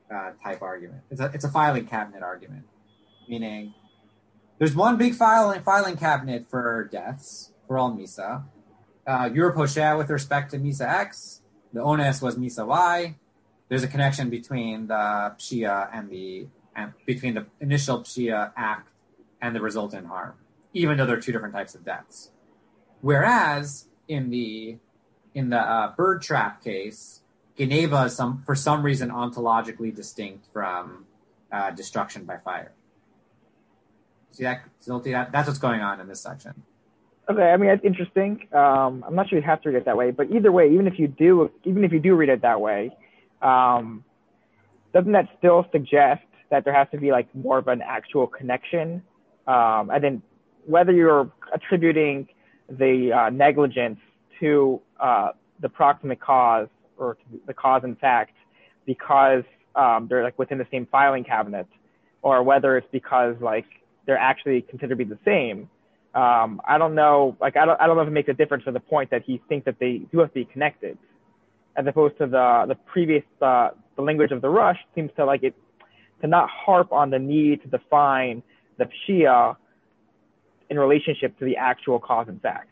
uh, type argument. It's a it's a filing cabinet argument, meaning there's one big filing filing cabinet for deaths for all Misa. Uh, you're Poshea with respect to Misa X. The onus was Misa Y. There's a connection between the Pshia and the and between the initial Pshia act and the resultant harm, even though they're two different types of deaths. Whereas in the in the uh, bird trap case, Geneva is some for some reason ontologically distinct from uh, destruction by fire. See that? Zolti, that? That's what's going on in this section.
Okay, I mean, that's interesting. Um, I'm not sure you have to read it that way, but either way, even if you do, even if you do read it that way, um, doesn't that still suggest that there has to be like more of an actual connection? Um, and then whether you're attributing the uh, negligence to uh, the proximate cause or to the cause in fact because um, they're like within the same filing cabinet, or whether it's because like they're actually considered to be the same. Um, I don't know. Like I don't. I don't know if it makes a difference for the point that he thinks that they do have to be connected, as opposed to the the previous uh, the language of the Rush seems to like it to not harp on the need to define the Pshia in relationship to the actual cause and fact.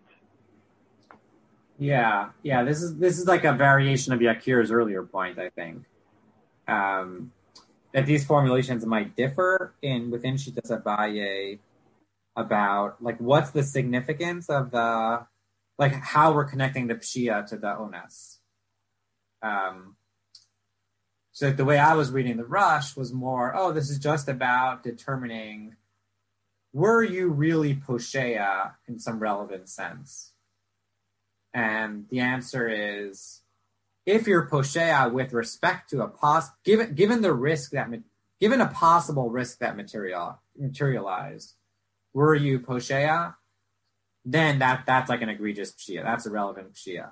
Yeah, yeah. This is this is like a variation of Yakir's earlier point, I think, um, that these formulations might differ in within Shitas Abaye about like what's the significance of the like how we're connecting the Pshia to the Ones. Um, so the way I was reading the Rush was more, oh, this is just about determining were you really Poshea in some relevant sense? And the answer is, if you're Poshea with respect to a pos, given given the risk that given a possible risk that material materialized, were you Poshea? Then that that's like an egregious Pshia. That's a relevant Pshia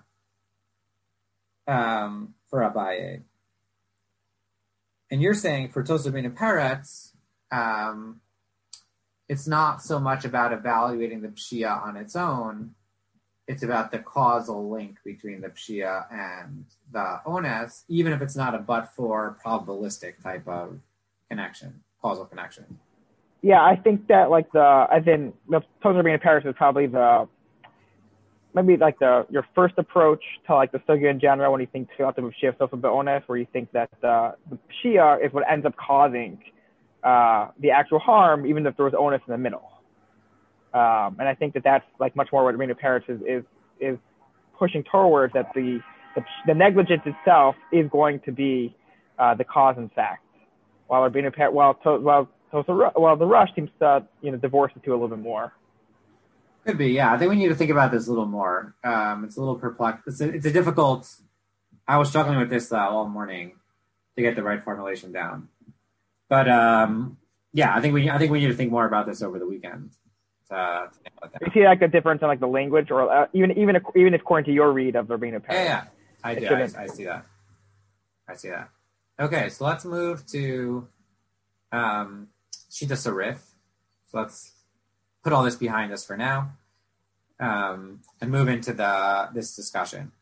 um, for Abaye. And you're saying for Tosafot and Peretz, um, it's not so much about evaluating the Pshia on its own. It's about the causal link between the Pshia and the Ones, even if it's not a but-for probabilistic type of connection, causal connection.
Yeah, I think that like the, I think the Tosafot and Peretz is probably the, maybe like the your first approach to like the Sugya in general when you think Tfilat Pshia Sofa Be'ones, where you think that the, the Pshia is what ends up causing uh, the actual harm, even if there was Ones in the middle. Um, and I think that that's like much more what Rabbeinu Peretz is, is is pushing towards, that the the, the negligence itself is going to be uh, the cause and fact, while Rabbeinu Peretz, while to, while while the Rush seems to you know divorce the two a little bit more.
Could be, yeah. I think we need to think about this a little more. Um, it's a little perplexed. It's a, it's a difficult. I was struggling with this uh, all morning to get the right formulation down, but um, yeah, I think we I think we need to think more about this over the weekend. Uh,
you see like a difference in like the language, or uh, even even even according to your read of Rabbeinu Peretz.
Yeah, yeah, I do. I, I see that. I see that. Okay, so let's move to um, Shita Sarif. So let's put all this behind us for now, um, and move into the this discussion.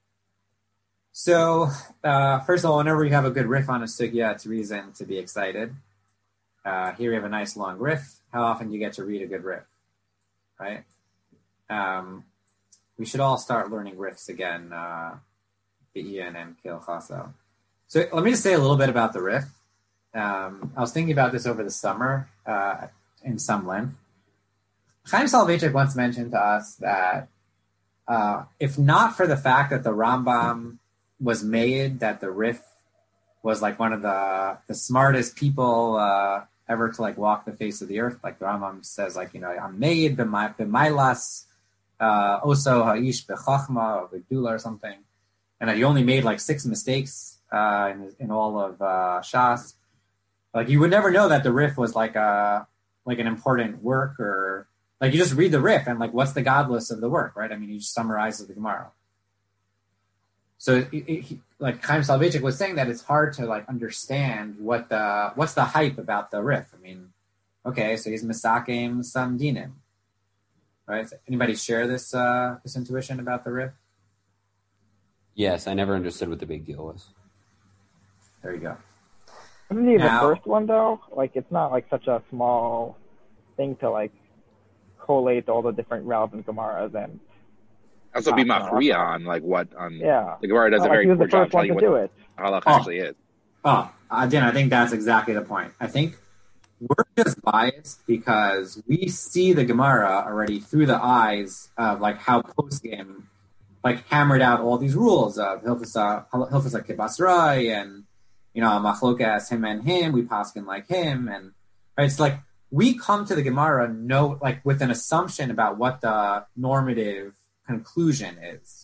So uh, first of all, whenever you have a good riff on a sugya, it's reason to be excited. Uh, here we have a nice long riff. How often do you get to read a good riff? Right? Um, we should all start learning riffs again, uh, Ian and Kil Chaso. So let me just say a little bit about the riff. Um, I was thinking about this over the summer uh, in some length. Chaim Soloveitchik once mentioned to us that uh, if not for the fact that the Rambam was made, that the riff was like one of the, the smartest people uh, ever to like walk the face of the earth. Like the Rambam says, like, you know, I'm made b'mailas uh, oso ha'ish b'chachma or b'gdula or something. And that he only made like six mistakes uh, in, in all of uh, Shas. Like you would never know that the riff was like a, like an important work, or like you just read the riff and like, what's the godless of the work, right? I mean, he just summarizes the Gemara. So, it, it, he, like Chaim Soloveitchik was saying, that it's hard to like understand what the what's the hype about the riff. I mean, okay, so he's misakim some dinim, right? Anybody share this uh, this intuition about the riff?
Yes, I never understood what the big deal was.
There you go.
Isn't he the
Now-
first one though? Like, it's not like such a small thing to like collate all the different relevant Gemaras and
Also, be
Ah,
machriya
no,
on like what on
yeah.
the Gemara does
Not
a
like
very
he was
poor
the
job
first one
telling you
to
what
do it.
halakha
Oh.
actually is.
Oh, again, I think that's exactly the point. I think we're just biased because we see the Gemara already through the eyes of like how Poskim like hammered out all these rules of Hilchasa Hilchasa Kibasrai and you know Machlokas him and him. We paskin like him, and right, it's like we come to the Gemara no like with an assumption about what the normative conclusion is.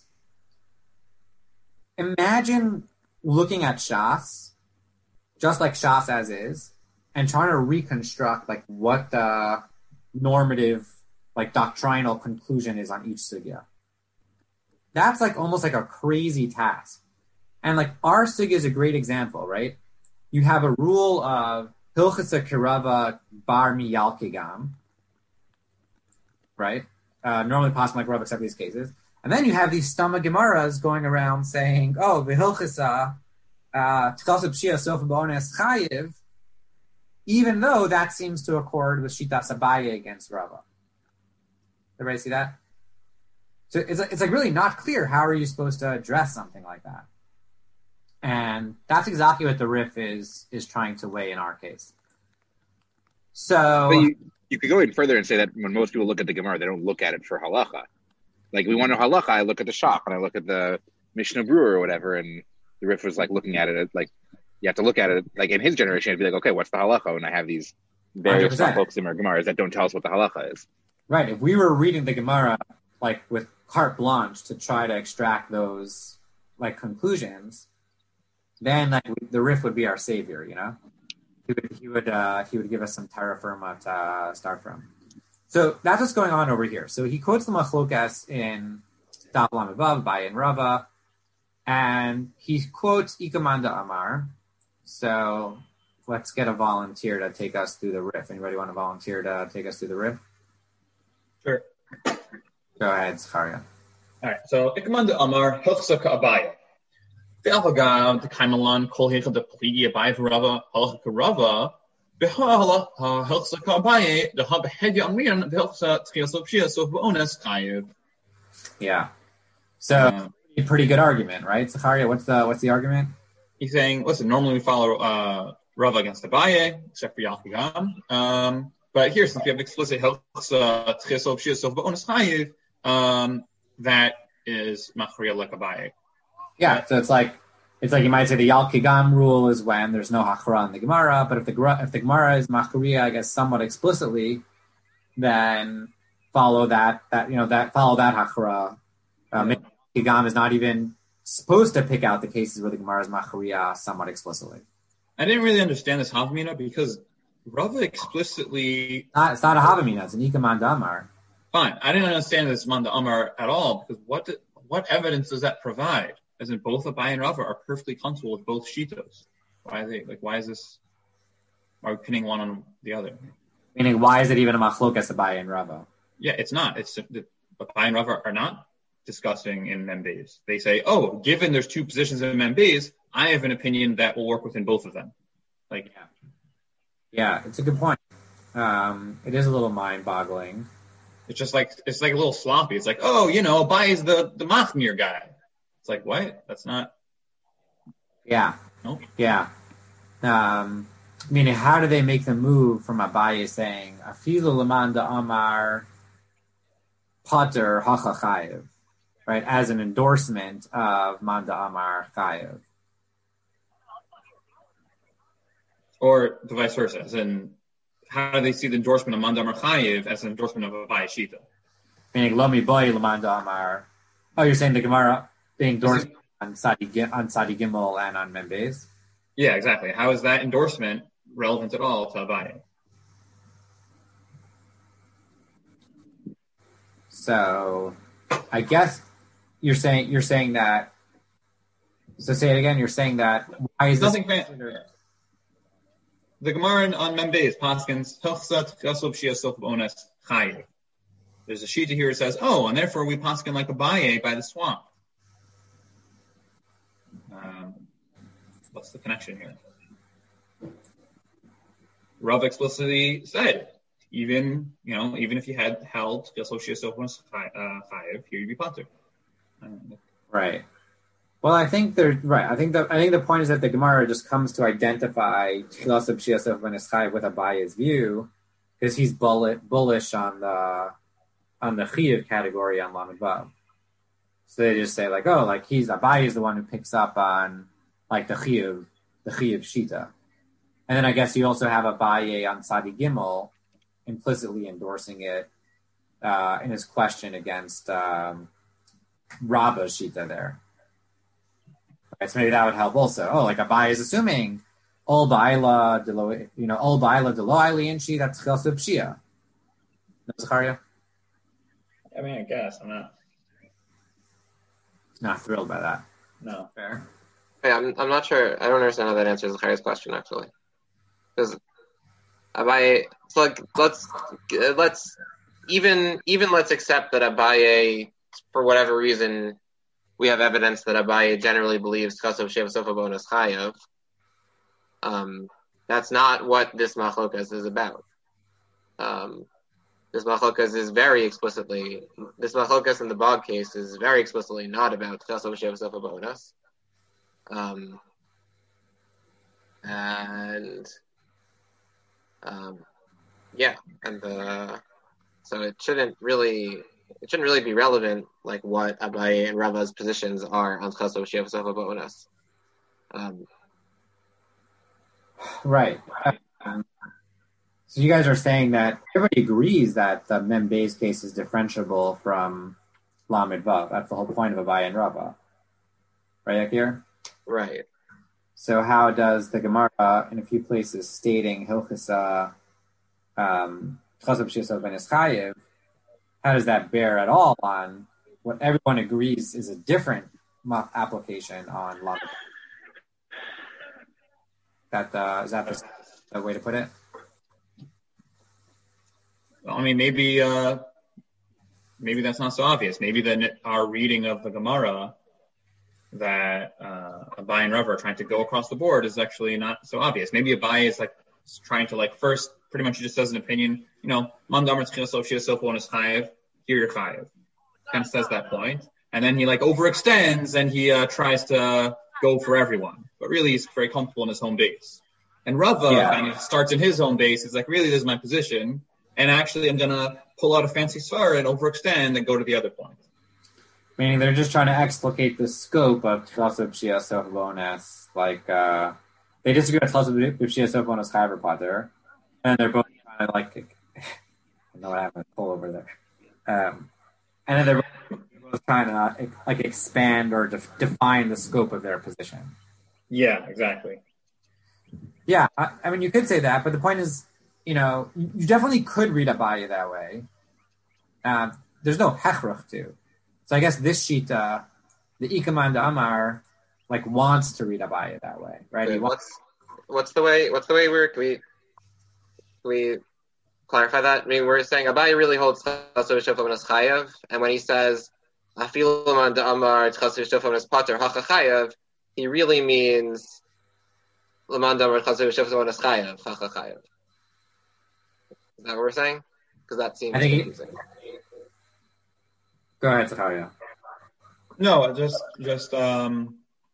Imagine looking at Shas, just like Shas as is, and trying to reconstruct like what the normative, like doctrinal conclusion is on each sugya. That's like almost like a crazy task. And like our sugya is a great example, right? You have a rule of Hilchasa Kirava Bar Miyalkigam, right? Uh, normally possible like Rav except these cases. And then you have these Stama Gemaras going around saying, oh, V'Hilchasa T'chasab Shia Sof Bones Chayiv, even though that seems to accord with Shitas Abaye against Rava. Everybody see that? So it's it's like really not clear how are you supposed to address something like that. And that's exactly what the Rif is is trying to weigh in our case. So
But you, you could go even further and say that when most people look at the Gemara, they don't look at it for halacha. Like we want to know halacha, I look at the Shach and I look at the Mishnah Brewer or whatever, and the Rif was like looking at it like you have to look at it like in his generation, it'd be like, okay, what's the halacha? And I have these various folks in our Gemaras that don't tell us what the halacha is.
Right. If we were reading the Gemara like with carte blanche to try to extract those like conclusions, then like the Rif would be our savior, you know. He would he would uh, he would give us some terra firma to uh, start from. So that's what's going on over here. So he quotes the Machlokas in Daf Lamed Vav, Abaye and Rava, and he quotes Ikamanda Amar. So let's get a volunteer to take us through the Rif. Anybody want to volunteer to take us through the Rif?
Sure.
Go ahead, Zakaria.
All right. So Ikamanda Amar Hilchasa Abaye. The Avagam, the Kaimalan, Kol Hechad, the Pligi Abaye for Rava, Halacha Rava. Behala Hilchasa Abaye, the Hab Hedi Amrian, the Hilchasa Tchiasov Shia, so Bones Chayiv.
Yeah. So
Uh,
a pretty good argument, right, Zakaria? What's the what's the argument?
He's saying, listen, normally we follow uh, Rava against Abaye, except for Yalkigam. Um, but here, since we have explicit Hilchasa Tchiasov Shia, so Bones Chayiv, um, that is Machriya like Abaye.
Yeah, so it's like it's like you might say the Yalkigam rule is when there's no hachra in the Gemara, but if the if the Gemara is machriya, I guess somewhat explicitly, then follow that that you know that follow that hachra. Um, Yalkigam is not even supposed to pick out the cases where the Gemara is machriya somewhat explicitly.
I didn't really understand this Havamina because Rava explicitly.
It's not, it's not a havamina; it's an ikaman damar.
Fine, I didn't understand this Manda Amar at all because what did, what evidence does that provide? As in, both Abaye and Rava are perfectly comfortable with both shitos. Why are they like? Why is this? Are we pinning one on the other?
Meaning, why is it even a machlokas Abaye and Rava?
Yeah, it's not. It's the Abaye and Rava are not discussing in Membeis. They say, oh, given there's two positions in Membeis, I have an opinion that will work within both of them. Like,
yeah, yeah, it's a good point. Um, it is a little mind-boggling.
It's just like it's like a little sloppy. It's like, oh, you know, Abaye is the the Machmir guy. It's like, what? That's not.
Yeah.
Nope.
Yeah. Um, meaning, how do they make the move from Abaye saying Afilu Lamanda Amar Pater Hacha Chayev, right, as an endorsement of Manda Amar Chayev?
Or the vice versa, as in, how do they see the endorsement of Manda Amar Chayev as an endorsement of Abaye Shita?
Meaning, Lomi Boy Lamanda Amar. Oh, you're saying the Gemara being endorsed on Sadi, on Sadi Gimel and on Membeis?
Yeah, exactly. How is that endorsement relevant at all to Abaye?
So, I guess you're saying you're saying that. So say it again. You're saying that why is
Nothing
this
fancy. The Gemara on Membeis Paskins Hilchsat Chasov Shia Sof Bones Chayev. There's a shita here that says, oh, and therefore we paskin like Abaye by the swamp. Um, what's the connection here? Rav explicitly said, even you know, even if you had held Chilso Shia Sofonos Chayev, here you'd be patur.
Right. Well, I think they're right. I think the I think the point is that the Gemara just comes to identify Chilso Shia Sofonos Chayev with Abaye's view, because he's bullish on the on the Chiyuv category on Lamed Vav. So they just say like, oh, like he's Abaye is the one who picks up on like the Chiyuv, the Chiyuv Shita. And then I guess you also have Abaye on Sadi Gimel implicitly endorsing it uh, in his question against um, Rabba's Shita there. Right, so maybe that would help also. Oh, like Abaye is assuming Ol Ba'ila Delo, you know, Ol Ba'ila Delo Aili Inchi, that's Chilso Pshia. No, Zachariah?
I mean, I guess I'm not
not thrilled by that.
No,
fair.
Hey, I'm I'm not sure. I don't understand how that answers Zachariah's question actually. Because Abaye, it's like let's let's even even let's accept that Abaye, for whatever reason, we have evidence that Abaye generally believes Chasov Sheva Sofa Bonus Chayav. Um, that's not what this machlokas is about. Um, this machlokas is very explicitly this machlokas in the Bog case is very explicitly not about Chasov Sheva Sofa Bonus. Um, and um, yeah, and the so it shouldn't really it shouldn't really be relevant like what Abaye and Rava's positions are on Chasov Sheva Sofa Bonus. Um,
right. Um, so you guys are saying that everybody agrees that the Membe's case is differentiable from Lamed Vav. That's the whole point of Abaye and Rava. Right, Akir?
Right.
So how does the Gemara in a few places stating Hilchasa um Chasov Shisa ben Chayev, how does that bear at all on what everyone agrees is a different application on Lamed? That uh, is that the, the way to put it?
Well, I mean, maybe uh, maybe that's not so obvious. Maybe then our reading of the Gemara that uh, Abaye and Rav are trying to go across the board is actually not so obvious. Maybe Abaye is like trying to like first pretty much just says an opinion, you know, Man Damar Tchilasof Shiasof one is Chayev, here you're Chayev. Kind of says that point. And then he like overextends and he uh, tries to go for everyone. But really he's very comfortable in his home base. And Rava yeah. kind of starts in his home base. It's like, really, this is my position. And actually I'm going to pull out a fancy svara and overextend and go to the other point.
Meaning they're just trying to explicate the scope of Tchilasof Shiasof Bonas. Like, uh, they disagree with Tchilasof Shiasof Bonas Chayev Potter. And they're both trying to like, I don't know what happened to pull over there. Um, and then they're both trying to uh, like expand or def- define the scope of their position.
Yeah, exactly.
Yeah, I, I mean, you could say that, but the point is, you know, you definitely could read Abaye that way. Uh, there's no hechrach to. So I guess this shita, the Ikaman da Amar, like wants to read Abaye that way, right?
Wait, what's what's the way? What's the way we're can we can we clarify that? I mean, we're saying Abaye really holds Chasov Shofar Chayev, and when he says Afilu Man da Amar Chasov Shofar Pater Hacha Chayev, he really means Laman da Amar Chasov Shofar Chayev Hacha Chayev. Is that what we're saying? Because that seems
I think
confusing.
He... Go ahead, Zakaria.
No, just just um,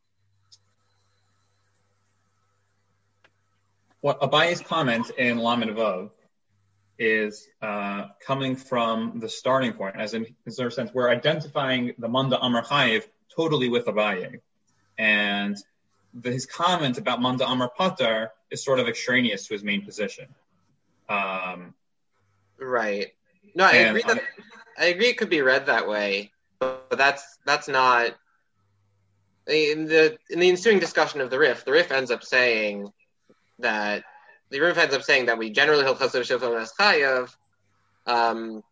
what Abaye's comment in Lamed Vav is uh, coming from the starting point, as in, in a sense, we're identifying the Manda Amar Chayev totally with Abaye, and the, his comment about Manda Amar Patar is sort of extraneous to his main position. Um,
right. No, I agree that. I agree it could be read that way, but that's that's not in the in the ensuing discussion of the Rif. The Rif ends up saying that the Rif ends up saying that we generally hold Chasov Shofar as Chayav, um,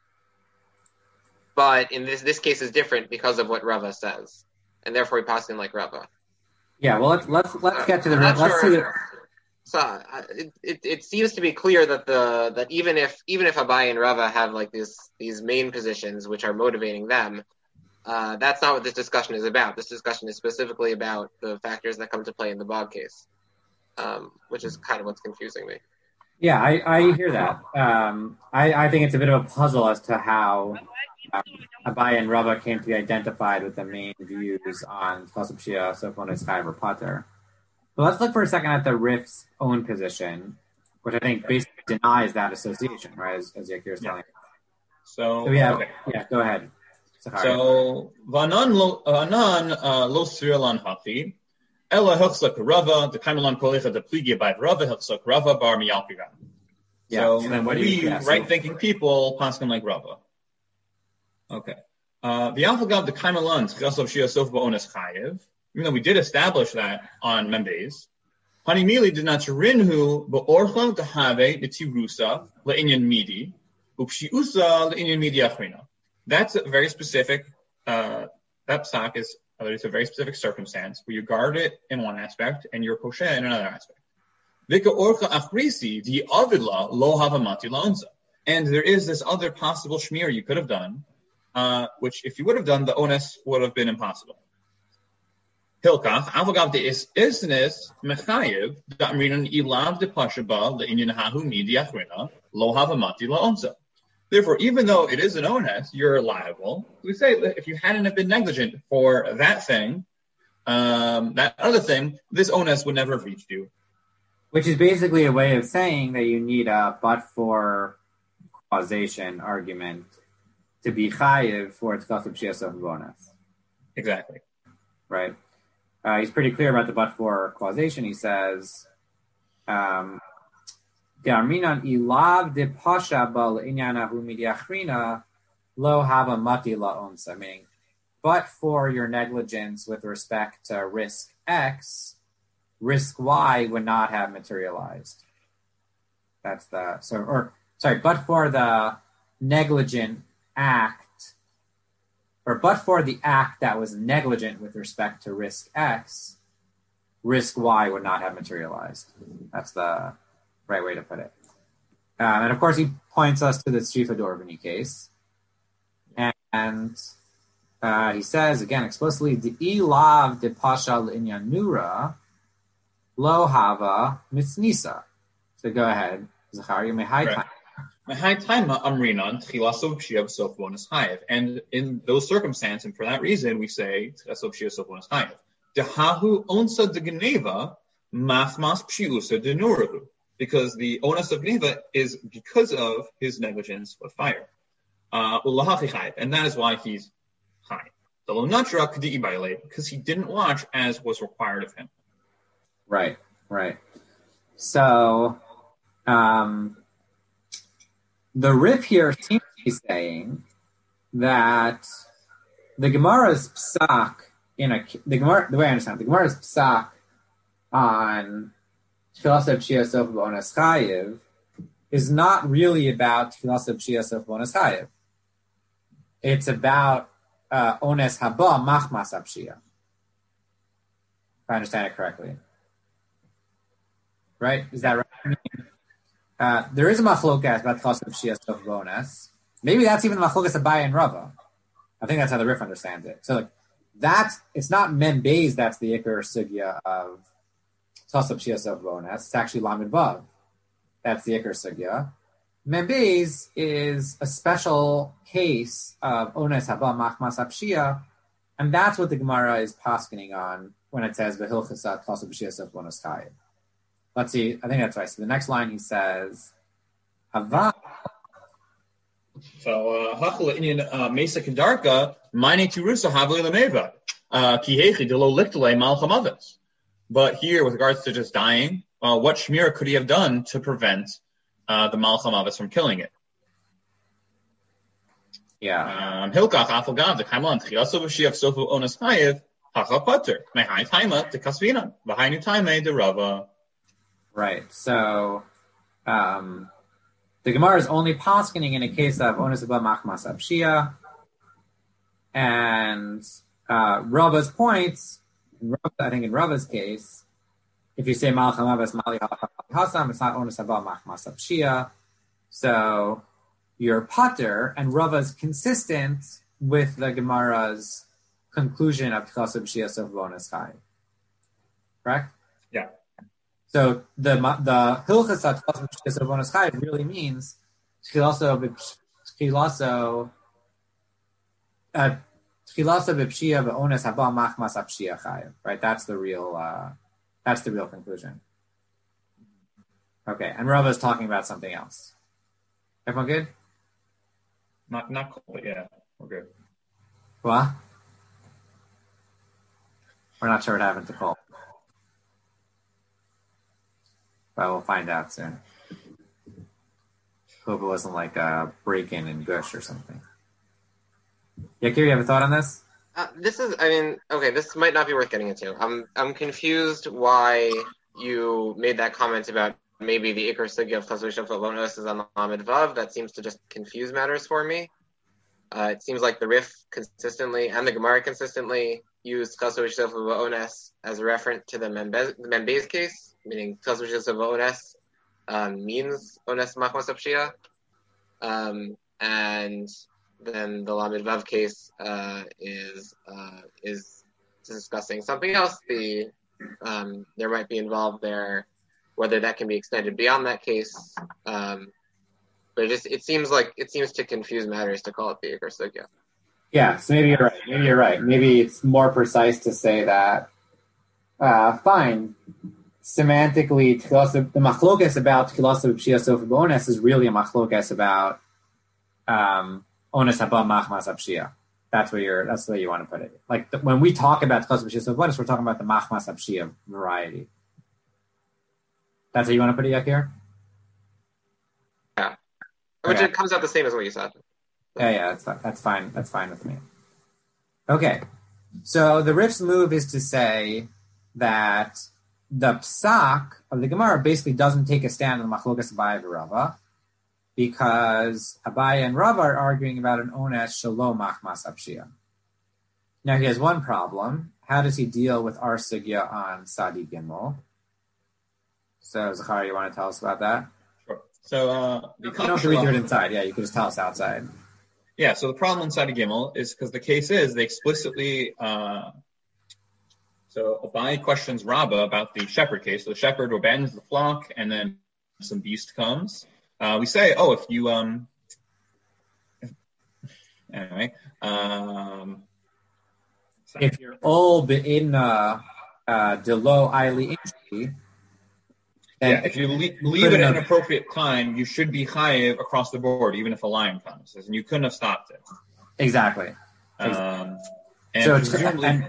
but in this this case is different because of what Rava says, and therefore we pass in like Rava.
Yeah, well let's let's let's get to the Rif. Let's
sure.
see.
So uh, it, it it seems to be clear that the that even if even if Abaye and Rava have like these these main positions which are motivating them, uh, that's not what this discussion is about. This discussion is specifically about the factors that come to play in the Bog case, um, which is kind of what's confusing me.
Yeah, I, I hear that. Um, I, I think it's a bit of a puzzle as to how um, Abaye and Rava came to be identified with the main views on Chasab Shia, Sophonis Chayav, or Pater. But let's look for a second at the Rif's own position, which I think basically denies that association, right? As, as Yakir is telling.
So,
So yeah,
okay.
yeah, go ahead. Zachariah.
So Vanan lo Vanan lo Srilan Hachi, Ella Hilchsak Rava, the Kaimalan Kolecha the Pligia by Rava, Hilchsak Rava Bar Miyalpiga.
Yeah,
So
so then what do
we
you- yeah, so-
right thinking people paskin like Rava. Okay. Uh the Alphagav the Kaimalan Tchasov Shia Sof Ba'onas Chayev, even though we did establish that on Membez. Hanimili did not rinhu ba'orcha dehave b'tirusa le'inyan midi, upshiusa le'inyan midi achrina. That's a very specific, uh, that psak is, uh, it's a very specific circumstance where you guard it in one aspect and you're kosher in another aspect. Vika orcha achrisi di avidla lo havamati laonza. And there is this other possible shmir you could have done, uh, which if you would have done, the onus would have been impossible. Hilkach, avagav de is isnes mechayev damrinan ilav de pashaba le'inyan hahu midi achrina lo havamati laonza. Therefore, even though it is an onus, you're liable. We say that if you hadn't have been negligent for that thing, um, that other thing, this onus would never have reached you.
Which is basically a way of saying that you need a but-for causation argument to be chayiv for its Chasab Shia Sof bonus.
Exactly.
Right? Uh, he's pretty clear about the but-for causation. He says, um, Meaning, but for your negligence with respect to risk X, risk Y would not have materialized. That's the so or sorry, but for the negligent act, or but for the act that was negligent with respect to risk X, risk Y would not have materialized. That's the right way to put it. Um, and of course, he points us to the Strifa Dorvini case. And, and uh, he says, again, explicitly, the ilav de pasha l'inyan nura lo hava mitznisa. So go ahead, Zachariah, mehai time.
Mehai time amrinan tchilasov shiav sof bonus chayev. And in those circumstances, and for that reason, we say tchilasov shiav sof bonus chayev. Dehahu onsa de geneva mafmas pshiusa de nurahu. Because the onus of Gneva is because of his negligence with fire. Uh, and that is why he's high. Because he didn't watch as was required of him.
Right, right. So, um, the Rif here seems to be saying that the Gemara's psak in a, the Gemara, the way I understand it, the Gemara's psak on Tchilasab Shia Sof B'onas Chayev is not really about Tchilasab Shia Sof B'onas Chayev. It's about uh, Ones Haba Machmas Abshia. If I understand it correctly. Right? Is that right? I mean, uh, there is a machlokas about Tchilasab Shia Sof B'onas. Maybe that's even the machlokas Abaye and Rava. I think that's how the Rif understands it. So like, that's, it's not Membeis that's the Iker Sugya of Tchilasab Shia Sof B'onas. It's actually Lamed Vav. That's the Iker Sugya. Membeis is a special case of Ones Haba Machmas Abshia, and that's what the Gemara is paskening on when it says V'hilchasa Tchilasab Shia Sof B'onas Chayev. Let's see. I think that's right. So the next line he says, Hava.
So, Hachla Inyan Mesa Kedarka, Mine Tirusa Havli Lameva, Kihechi Delo Lichtale Malchamavis. But here, with regards to just dying, uh, what Shmir could he have done to prevent uh, the Malcham Avis from killing it?
Yeah.
Hilkach Afalgav, the Kaiman, Chiyaso Vashiyach Sofu Onas Chayev, Hacha Pater, Mehai Taima, the Kasvina, Behind Taime, the Rava.
Right. So, um, the Gemara is only paskening in a case of Onas Haba Machmas Abshia, and uh, Rava's points. I think in Rava's case, if you say Malcham Avas Mali Hasam, it's not Onus Haba Machmas Abshia. So you're Pater, and Rava's consistent with the Gemara's conclusion of Tchilasab Shia Sof B'onas Chayev. Correct?
Yeah.
So the the hilchas atchilasa b'pshiyas avonos chayiv really means tchilaso tchilaso tchilaso b'pshiya v'ones haba machmas apshiya chayiv. Right. That's the real. Uh, that's the real conclusion. Okay, and Rava is talking about something else. Everyone good?
Not not cool, but yeah, we're good.
What? We're not sure what happened to Cole. But we'll find out soon. Hope it wasn't like a break-in in Gush or something. Yakir, you have a thought on this?
Uh, this is, I mean, okay, this might not be worth getting into. I'm I'm confused why you made that comment about maybe the Iker Sugya of Chazon Shel Avonos is on the Lamed Vav. That seems to just confuse matters for me. Uh, it seems like the Rif consistently and the Gemara consistently use Chazon Shel Avonos as a reference to the Membez case, meaning Chazon Shel Avonos um, means Ones Machmas Apshia. Um, and then the Lamed Vav case uh, is uh, is discussing something else. The um, there might be involved there, whether that can be extended beyond that case. Um, but it just it seems like it seems to confuse matters to call it the Iker Sugya.
Yeah, so maybe you're right. Maybe you're right. Maybe it's more precise to say that. Uh, fine. Semantically, the machlokas about Tchilasa B'Pshiyas Sofa B'Ones is really a machlokas about um, Ones Haba Machmas Apshia. That's where you're. That's the way you want to put it. Like the, when we talk about Tchilasa B'Pshiyas Sofa B'Ones, we're talking about the Machmas Apshia variety. That's how you want to put it, Yakir?
Yeah, which okay. It comes out the same as what you said.
Yeah, yeah, that's that's fine. That's fine with me. Okay, so the Rif's move is to say that the psak of the Gemara basically doesn't take a stand on the machlokas Abaye and Rava, because Abaye and Rava are arguing about an ones shalom machmas apshia. Now he has one problem. How does he deal with our sugya on Sadi Gimel? So Zachar, you want to tell us about that?
Sure. So uh,
you don't have to read it inside. Yeah, you can just tell us outside.
Yeah. So the problem inside of Gimel is because the case is they explicitly. Uh, So Abaye questions Rabba about the shepherd case. So the shepherd abandons the flock, and then some beast comes. Uh, we say, oh, if you um, if, anyway, um,
if you're all in uh, uh, delo aili inchi,
yeah, if you leave, leave it at an appropriate time, you should be chayiv across the board, even if a lion comes, and you couldn't have stopped it.
Exactly.
Um, and
so
presumably. And,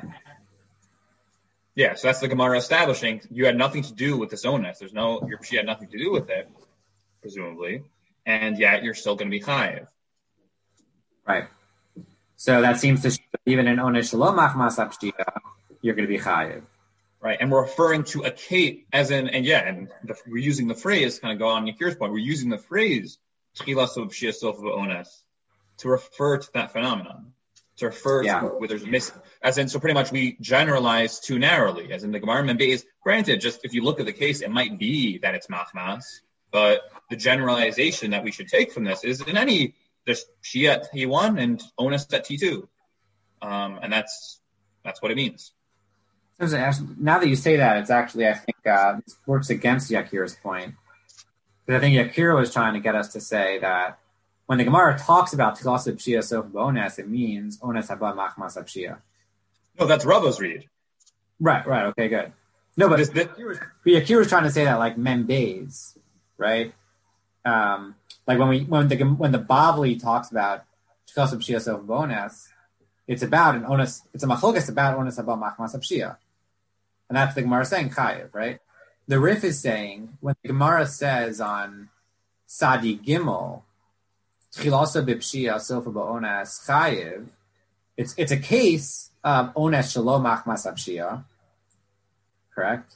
Yeah, so that's the Gemara establishing you had nothing to do with this ones. There's no, your she had nothing to do with it, presumably, and yet you're still going to be chayiv.
Right. So that seems to show that even in ones shalom machmas apshia, you're going to be chayiv.
Right, and we're referring to a case as in, and yeah, and the, we're using the phrase, kind of go on Yakir's point, we're using the phrase tchilas of pshia sof ones to refer to that phenomenon. To refer yeah. to where there's miss, as in, so pretty much we generalize too narrowly, as in the Gemara Membez. Granted, just if you look at the case, it might be that it's machmas, but the generalization that we should take from this is in any, there's Shia at T one and Ones at T two. Um, and that's, that's what it means.
Now that you say that, it's actually, I think, uh, this works against Yakir's point. Because I think Yakir was trying to get us to say that when the Gemara talks about Tchilasa B'Pshiyas Sofa B'Ones, it means Ones Haba Machmas Apshia.
No, that's Rava's read.
Right, right, okay, good. No, but Yakir was trying to say that like Membez, right? Um, like when we when the when the Bavli talks about Tchilasa B'Pshiyas Sofa B'Ones, it's about an Ones, it's a machlokas about Ones Haba Machmas Apshia. And that's the Gemara saying Chayiv, right? The Rif is saying when the Gemara says on Sadi Gimel, Tchilasa b'pshia sofa ba'ones chayiv. It's it's a case of ones shalom machmas apshia, correct?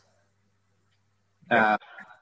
Uh,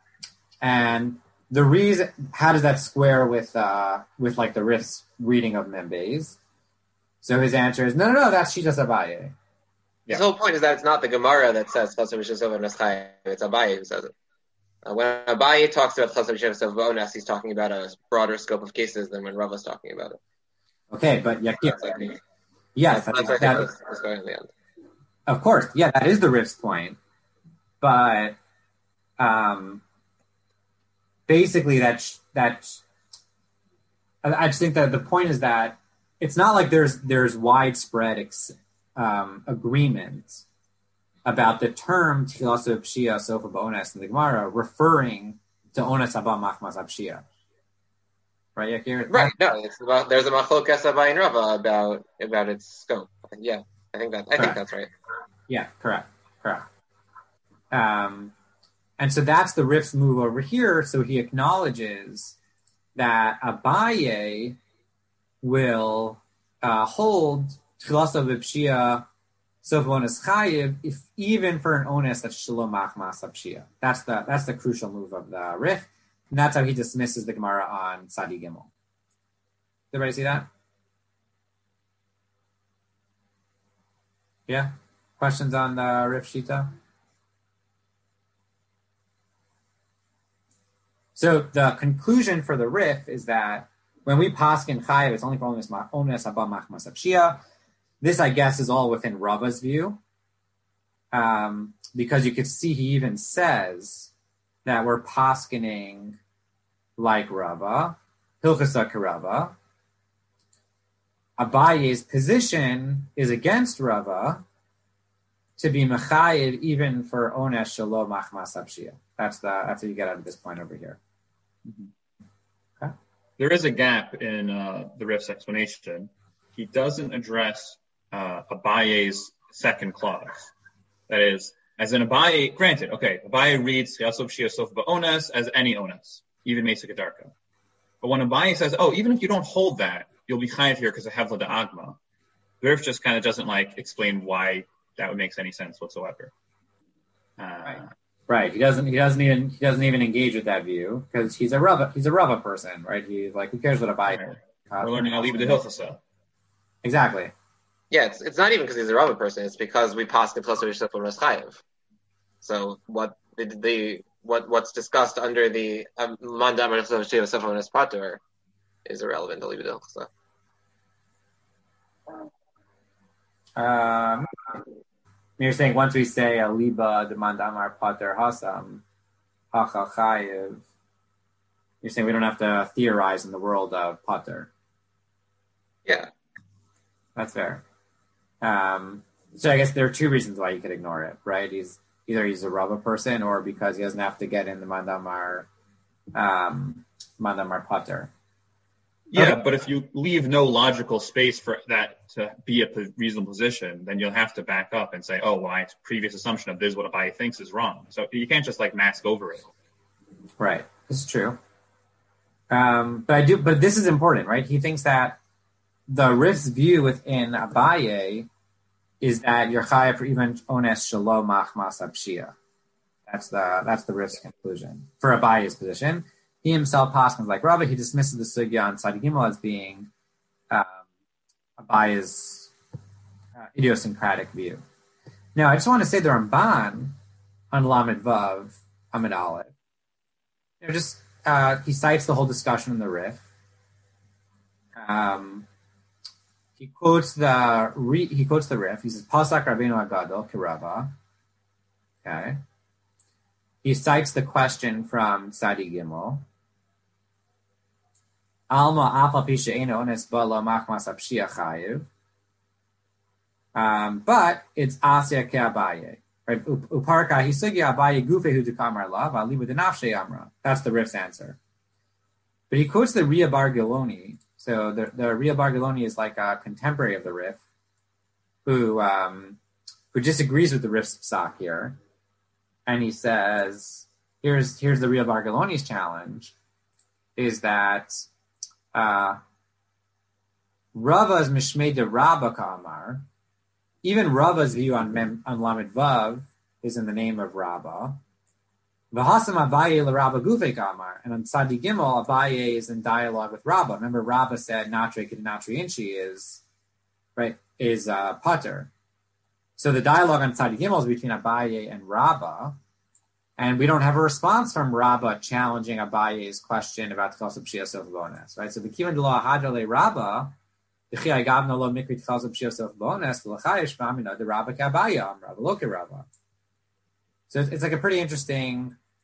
and the reason, how does that square with uh, with like the Rif's reading of Membez? So his answer is no, no, no. That's Shitas Abaye.
Yeah. The whole point is that it's not the Gemara that says Tchilasa b'pshia sofa ba'ones chayiv. It's Abaye who says it. Uh, when Abaye talks about Tchilasa b'pshiyas sofa ba'ones, he's talking about a broader scope of cases than when Rava's talking about it.
Okay, but Yakir,
like
yes,
that's, that's that, was, was going in the end.
Of course, yeah, that is the Rif's point. But um, basically that that I just think that the point is that it's not like there's there's widespread ex, um, agreement about the term Tchilas Pshia Sofa B'Ones in the Gemara referring to Ones Haba Machmas Pshia. Right, Yakir?
Right. No, it's about, there's a machlokas Abai and Rava about about its scope. Yeah, I think that I correct. think that's right.
Yeah, correct, correct. Um, and so that's the Rif's move over here. So he acknowledges that Abaye will uh, hold Tchilas Pshia Sofa Ones Chayiv if even for an Ones that's Shalom Machmas Pshia. That's the that's the crucial move of the Rif. And that's how he dismisses the Gemara on Sadi Gimel. Did everybody see that? Yeah? Questions on the Rif Shita? So the conclusion for the Rif is that when we paskin Chayiv, it's only for Ones Haba Machmas Pshia. This, I guess, is all within Rava's view. Um, because you could see he even says that we're paskening like Rava, Hilchasa Karava. Abaye's position is against Rava to be mechayiv even for Ones Shalom Machmas Pshia. That's the that's what you get out of this point over here.
Mm-hmm. Okay. There is a gap in uh, the Rif's explanation. He doesn't address uh, Abaye's second clause. That is, as in Abaye, granted, okay, Abaye reads Tchilas Pshia Sofa B'Ones as any Ones, even Mesa Gedarka. But when Abaye says, oh, even if you don't hold that, you'll be chayiv here because of Hevla D'Agma, the Rif just kind of doesn't like explain why that would make any sense whatsoever. Uh,
right. Right. He doesn't. He doesn't even. He doesn't even engage with that view because he's a Rava. He's a Rava person, right? He's like, who cares what Abaye?
Right. Uh, We're learning Aliba de Hilchasa.
Exactly.
Yeah, it's it's not even because he's a Rava person. It's because we pass the plus Rishon for Chayiv. So what the, the what what's discussed under the Mandam um, Shiva Pater is irrelevant to Aliba de
Hilchasa. Um. You're saying once we say Aliba de Mandamar Pater Hasam Hacha Chayiv, you're saying we don't have to theorize in the world of Pater.
Yeah,
that's fair. Um, so I guess there are two reasons why you could ignore it, right? He's either he's a Rava person or because he doesn't have to get in the Mandamar um, Mandamar Pater.
Yeah, okay. But if you leave no logical space for that to be a reasonable position, then you'll have to back up and say, oh, well, my previous assumption of this is what Abaye thinks is wrong. So you can't just like mask over it.
Right. This is true. Um, but I do, but this is important, right? He thinks that the Rif's view within Abaye is that you're chayav for even Ones Shalom Machmas Pshia. That's the, that's the Rif's conclusion for Abaye's position. He himself, Paskins like Rava, he dismisses the sugya on Sadi Gimel as being um, Abaye's uh, idiosyncratic view. Now, I just want to say the Ramban on Lamed Vav, Amid Aleph, you know, just uh, he cites the whole discussion in the Rif. Um, he quotes the re, he quotes the Rif. He says Pasak Rabbeinu Agadol Kirava. Okay. He cites the question from Sadi Gimel. Alma Afa Pisha Eno Ones Bala Machmas Pshia Chayiv. Um, but it's Asya Ke Abaye. Right? Uparka Hisugi Abaye Gufehu Dukamar Lav Alibu Denafshe Amra. That's the Rif's answer. But he quotes the Ria Bar Giloni. So the, the Ria Bar Giloni is like a contemporary of the Rif who um, who disagrees with the Rif's psak here. And he says, here's here's the Ria Bar Giloni's challenge, is that uh, Rava's Mishmei de Rabba Ka'amar, even Rava's view on Mem, on Lamed Vav is in the name of Rabba. V'hasam Abaye l'Rabba Gufe Ka'amar, and on Sadi Gimel, Abaye is in dialogue with Rabba. Remember, Rabba said Natre Kid Natre Inchi is right is uh, Pater. So the dialogue on Sadi Gimel is between Abaye and Rabba, and we don't have a response from Rabba challenging Abaye's question about Tchilas Pshia Sofa B'Ones, right? So the Kivan de la Hadrele Rabba, the Chi Agavna lo Mikri Tchilas Pshia Sofa B'Ones, the Lachayish Famina, the Rabba Kabaye Am Rabba Loke Rabba. So it's like a pretty interesting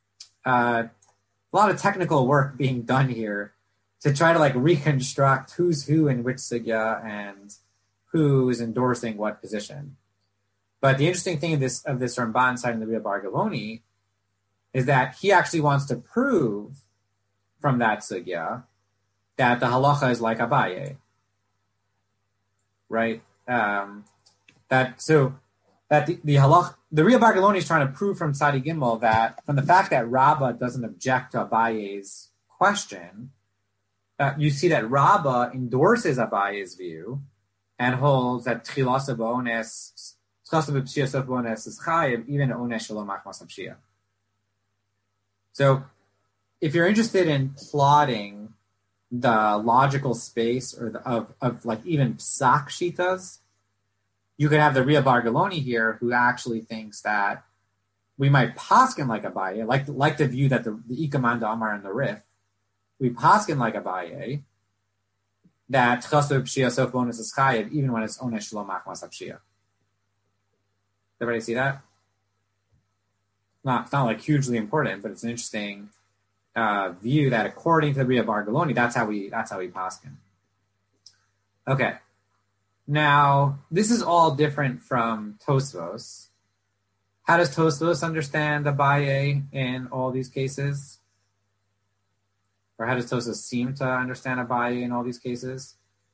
uh, a lot of technical work being done here to try to like reconstruct who's who in which sugya and who is endorsing what position. But the interesting thing of this of this Ramban citing the Ria Bar Gavoni is that he actually wants to prove from that sugya that the halacha is like Abaye, right? Um, that so that the, the halacha, the Ria Bar Gavoni is trying to prove from Tzadi Gimel that from the fact that Rabbah doesn't object to Abaye's question, uh, you see that Rabbah endorses Abaye's view and holds that Tchilas B'Ones, Tchilas B'Pshia Sof B'Ones is chayiv, even Ones Shalom Machmas Pshia. So, if you're interested in plotting the logical space or the, of, of like even psak shitas, you could have the Ria Bar Gavoni here who actually thinks that we might paskin like Abaye, like like the view that the, the Ikaman Amar and the Rif, we paskin like Abaye, that Tchilas B'Pshia Sof B'Ones is chayiv, even when it's Ones Shalom Machmas Pshia. Everybody see that? Not, it's not like hugely important, but it's an interesting uh, view that according to the Ria Bar Gavoni, that's how we that's how we paskin. Okay. Now, this is all different from Tosfos. How does Tosfos understand Abaye in all these cases? Or how does Tosfos seem to understand Abaye in all these cases?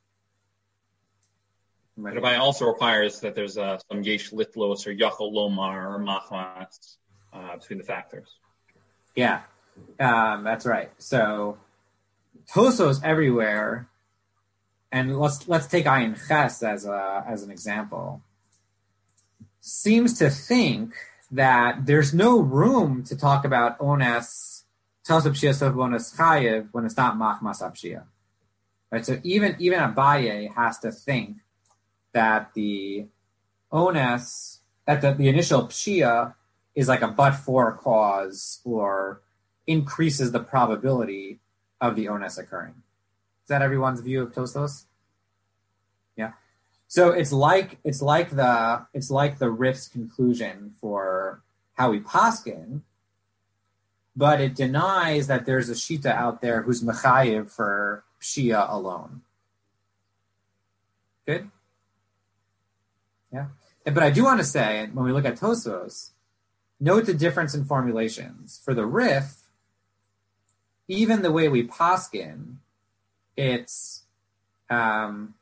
But Abaye also requires that there's uh, some yesh litlos or yachol lomar or machmas uh, between the factors.
Yeah, um, that's right. So Tosfos everywhere, and let's let's take Ayin Ches as a as an example. Seems to think that there's no room to talk about ones Tchilas B'Pshia Sof B'Ones chayiv when it's not machmas apshia. Right. So even even Abaye has to think that the ones, that the, the initial pshia is like a but-for cause or increases the probability of the ones occurring. Is that everyone's view of Tosfos? Yeah. So it's like it's like the it's like the Rif's conclusion for how we paskin, but it denies that there's a shita out there who's mechayiv for pshia alone. Good. Yeah, but I do want to say, when we look at Tosfos, note the difference in formulations. For the Rif, even the way we paskin, it's um,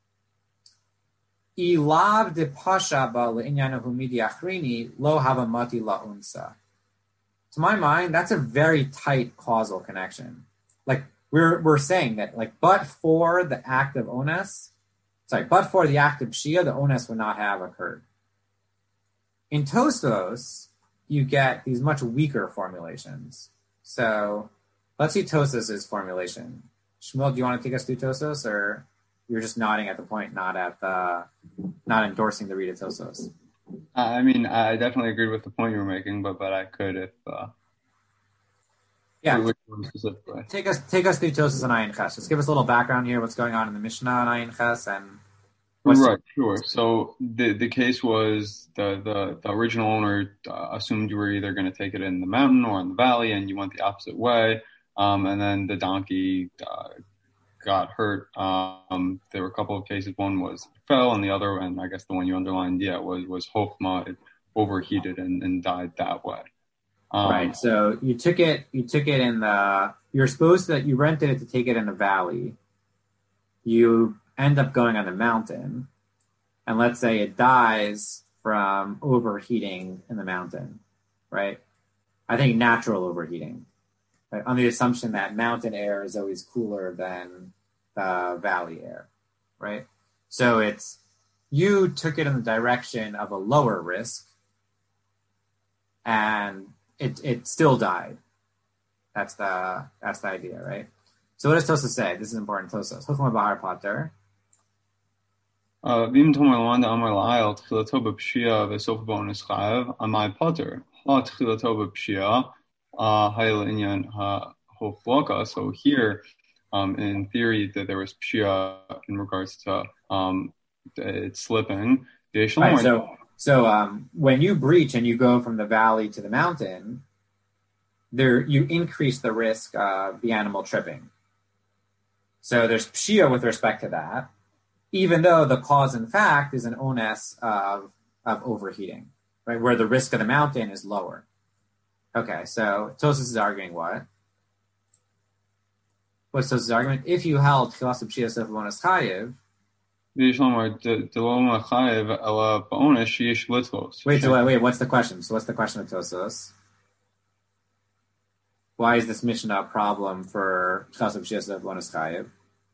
ilav de pasha ba leinyanahu midi achrini lo havamati la unsa. To my mind, that's a very tight causal connection. Like we're we're saying that, like, but for the act of ones. Sorry, but for the act of Pshia, the ones would not have occurred. In Tosfos, you get these much weaker formulations. So let's see Tosfos' formulation. Shmuel, do you want to take us through Tosfos, or you're just nodding at the point, not at the, not endorsing the read of Tosfos?
Uh, I mean, I definitely agree with the point you were making, but but I could if. Uh,
yeah.
Which one specifically?
Take us take us through Tosfos and Ayin Ches. Just give us a little background here. What's going on in the Mishnah and Ayin Ches, and what's
right, sure. So the the case was the the, the original owner uh, assumed you were either going to take it in the mountain or in the valley, and you went the opposite way. Um, and then the donkey uh, got hurt. Um, there were a couple of cases. One was fell, and the other, and I guess the one you underlined, yeah, was was Hofma. It overheated and, and died that way. Um,
right. So you took it. You took it in the. You're supposed to. You rented it to take it in the valley. You end up going on the mountain, and let's say it dies from overheating in the mountain, right? I think natural overheating, right? On the assumption that mountain air is always cooler than the valley air, right? So it's you took it in the direction of a lower risk, and it it still died. That's the that's the idea, right? So what does Tosfos say? This is important. Tosfos. Chokma Bahar Pater.
Vim Tomer Landa Amar La'ayel Tchilato B'Pshia V'Sof B'Ones Chayav Amai Pater Ha Tchilato B'Pshia Hayel Inyan Ha Hoflaka. So here, um, in theory, that there was Pshia in regards to um, it slipping.
Right, so so um, when you breach and you go from the valley to the mountain, there you increase the risk of the animal tripping. So there's pshia with respect to that, even though the cause in fact is an ones of of overheating, right? Where the risk of the mountain is lower. Okay, so Tosfos is arguing what? What's Tosfos' argument? If you held chilas pshia sof bonus chayiv. Wait, so wait, wait, what's the question? So what's the question of Tosfos? Why is this Mishnah a problem for chilas pshia sof bonus chayiv?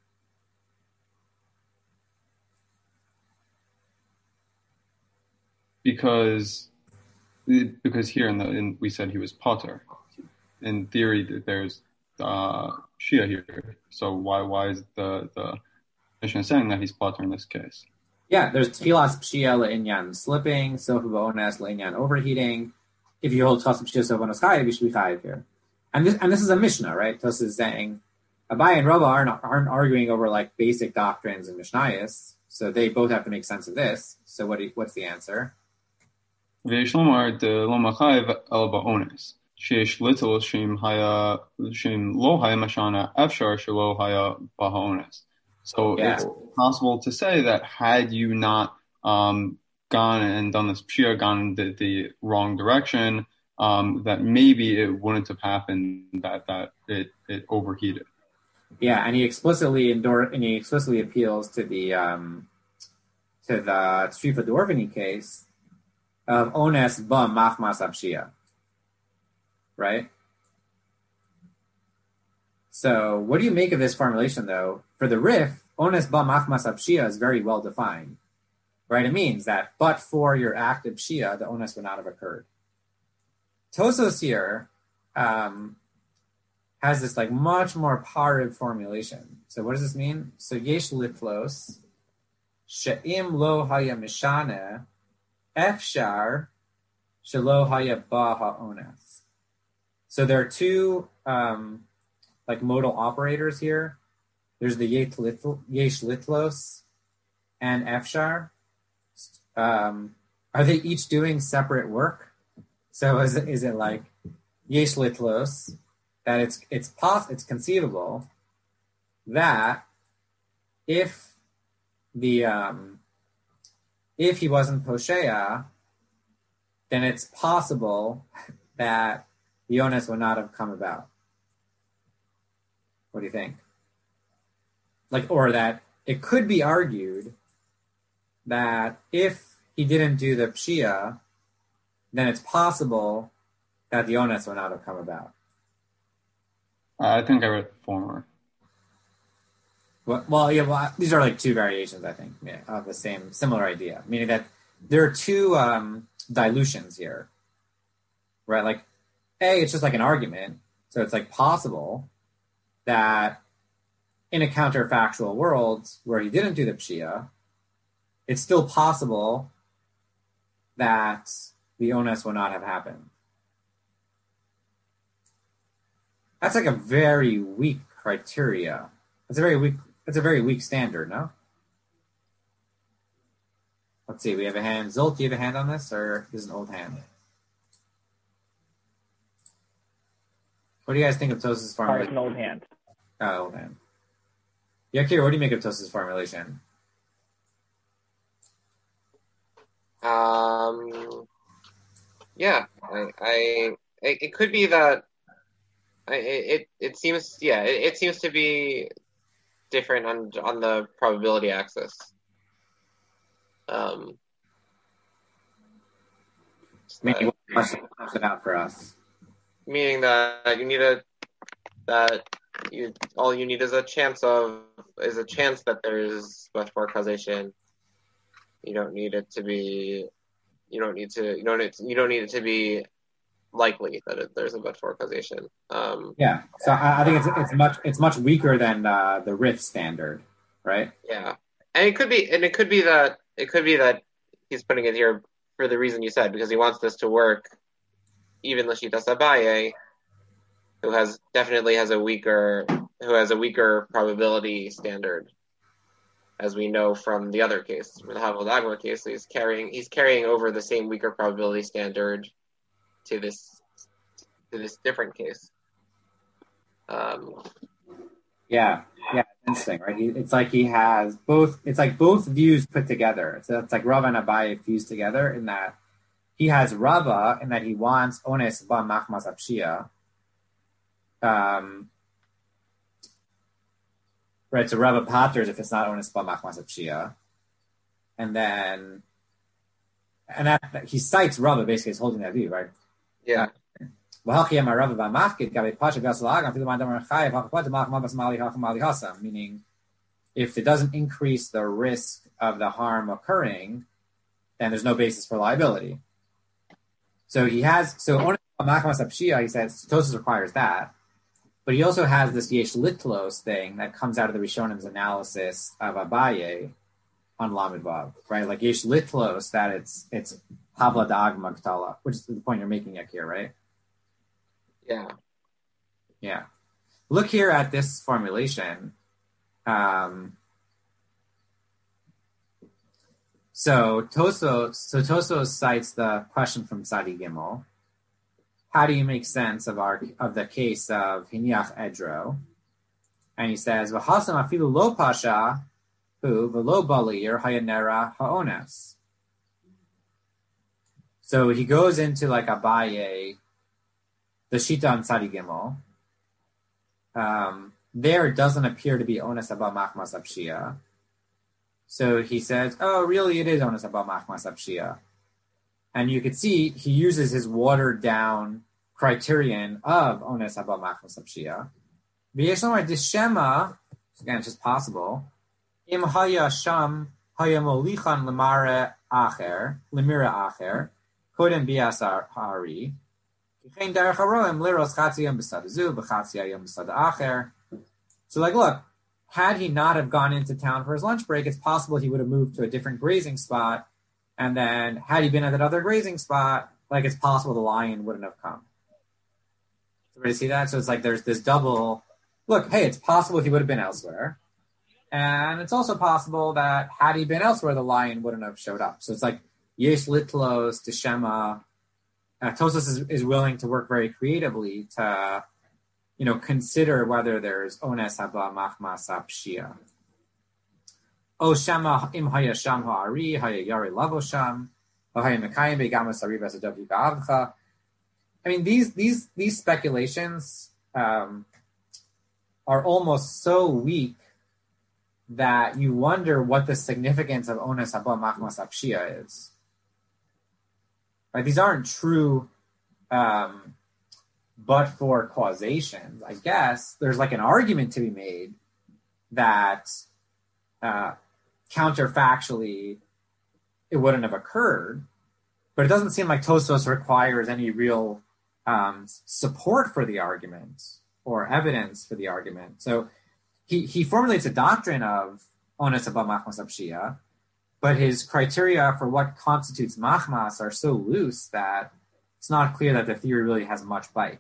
Because because here in the in, we said he was potter. In theory, there's uh, Shia here. So why why is the the Mishnah saying that he's potter in this case?
Yeah, there's tchilas pshia le'inyan slipping, sofa ba'ones le'inyan overheating. If you hold chilas pshia sofa ba'ones chayiv, you should be chayiv here. And this and this is a Mishnah, right? Tosfos is saying Abaye and Rava aren't aren't arguing over like basic doctrines and Mishnayos, so they both have to make sense of this. So what do you, what's the answer?
ויש לומר לא מחייב אלא באונס, שיש ליטול שאם לא היה משנה אפשר שלא היה באונס. So yeah. It's possible to say that had you not um, gone and done this pshia, gone in the, the wrong direction, um, that maybe it wouldn't have happened, that that it, it overheated.
Yeah, and he explicitly endor- and he explicitly appeals to the um, to the Strifa Dorvini case of ones ba machmas apshia, right? So what do you make of this formulation, though? For the Rif, ones ba machmas apshia is very well defined, right? It means that but for your act of pshia, the ones would not have occurred. Tosfos here um, has this like much more parted formulation. So what does this mean? So yesh litlos she'im lo haya mishane efshar shelo haya ba ha'ones. So there are two um, like modal operators here. There's the yesh litlos and efshar. Um, are they each doing separate work? So is it, is it like yesh litlos, that it's it's poss- it's conceivable that if the um, if he wasn't Poshea, then it's possible that the onus would not have come about. What do you think? Like, or that it could be argued that if he didn't do the pshia, then it's possible that the onus would not have come about.
Uh, I think I read the former.
Well, well, yeah, well, these are like two variations, I think, yeah, of the same, similar idea, meaning that there are two um, dilutions here, right? Like, A, it's just like an argument, so it's like possible that in a counterfactual world where he didn't do the pshia, it's still possible that the onus would not have happened. That's like a very weak criteria. It's a very weak. It's a very weak standard, no? Let's see. We have a hand. Zolt, do you have a hand on this, or is it an old hand? What do you guys think of Tosfos' formulation?
Oh, it's an old hand.
Oh, old hand. Yakir, what do you make of Tosfos' formulation?
Um. Yeah, I. I it, it could be that. I, it it seems yeah it, it seems to be different on on the probability axis. Um,
Meaning, flesh it out for us.
Meaning that you need a that you all you need is a chance of is a chance that there's much more causation. You don't need it to be. You don't need to. You don't need. You don't need it to be likely that it, there's a but for causation. Um,
yeah, so I, I think it's it's much it's much weaker than uh, the Rif standard, right?
Yeah, and it could be, and it could be that it could be that he's putting it here for the reason you said, because he wants this to work. Even Lashitas Abaye, who has definitely has a weaker who has a weaker probability standard, as we know from the other case, from the Havil Dagma case, so he's carrying he's carrying over the same weaker probability standard to this to this different case. Um,
yeah, yeah, interesting, right? He, it's like he has both. It's like both views put together. So it's like Rava and Abaye fused together in that he has Rava in that he wants ones ba machmas apshia. Um, right. So Rava paters if it's not ones ba machmas apshia, and then and that, that he cites Rava basically as holding that view, right?
yeah.
Uh, meaning if it doesn't increase the risk of the harm occurring, then there's no basis for liability. So he has, so he says, Tosfos requires that, but he also has this yesh litlos thing that comes out of the Rishonim's analysis of Abaye on Lamed Vav, right? Like yesh litlos, that it's, it's havla da'agma ktala, which is the point you're making here, right?
Yeah.
Yeah. Look here at this formulation. Um, so Tosfos, so Tosfos cites the question from Sadi Gimel. How do you make sense of our of the case of Hiniach Edro? And he says, "V'hasam afilu lo pasha hu v'lo balir hayanera haones." So he goes into like Abaye, the Shita on Sadi Gimel. Um, there doesn't appear to be onus about machmas apshia. So he says, oh, really, it is onus about machmas apshia. And you can see he uses his watered down criterion of onus about machmas apshia. V'yeshlomar dishema, again, it's just possible, im haya sham haya molichan lemare acher, lemira acher, kodem biasar hari, so like, look, had he not have gone into town for his lunch break, it's possible he would have moved to a different grazing spot. And then had he been at that other grazing spot, like it's possible the lion wouldn't have come. So you see that? So it's like there's this double, look, hey, it's possible he would have been elsewhere. And it's also possible that had he been elsewhere, the lion wouldn't have showed up. So it's like, yesh litlos, teshema. Uh, Tosfos is, is willing to work very creatively to, you know, consider whether there's ones haba machmas apshia. O shama im haya sham ha'ari haya yari lavo sham haya mekayim begamas arivas adovi ba'avcha. I mean, these these these speculations um, are almost so weak that you wonder what the significance of ones haba machmas apshia is. Right? These aren't true, um, but for causation. I guess there's like an argument to be made that uh, counterfactually it wouldn't have occurred, but it doesn't seem like Tosfos requires any real um, support for the argument or evidence for the argument. So he he formulates a doctrine of onus haba machmas apshia, but his criteria for what constitutes machmas are so loose that it's not clear that the theory really has much bite.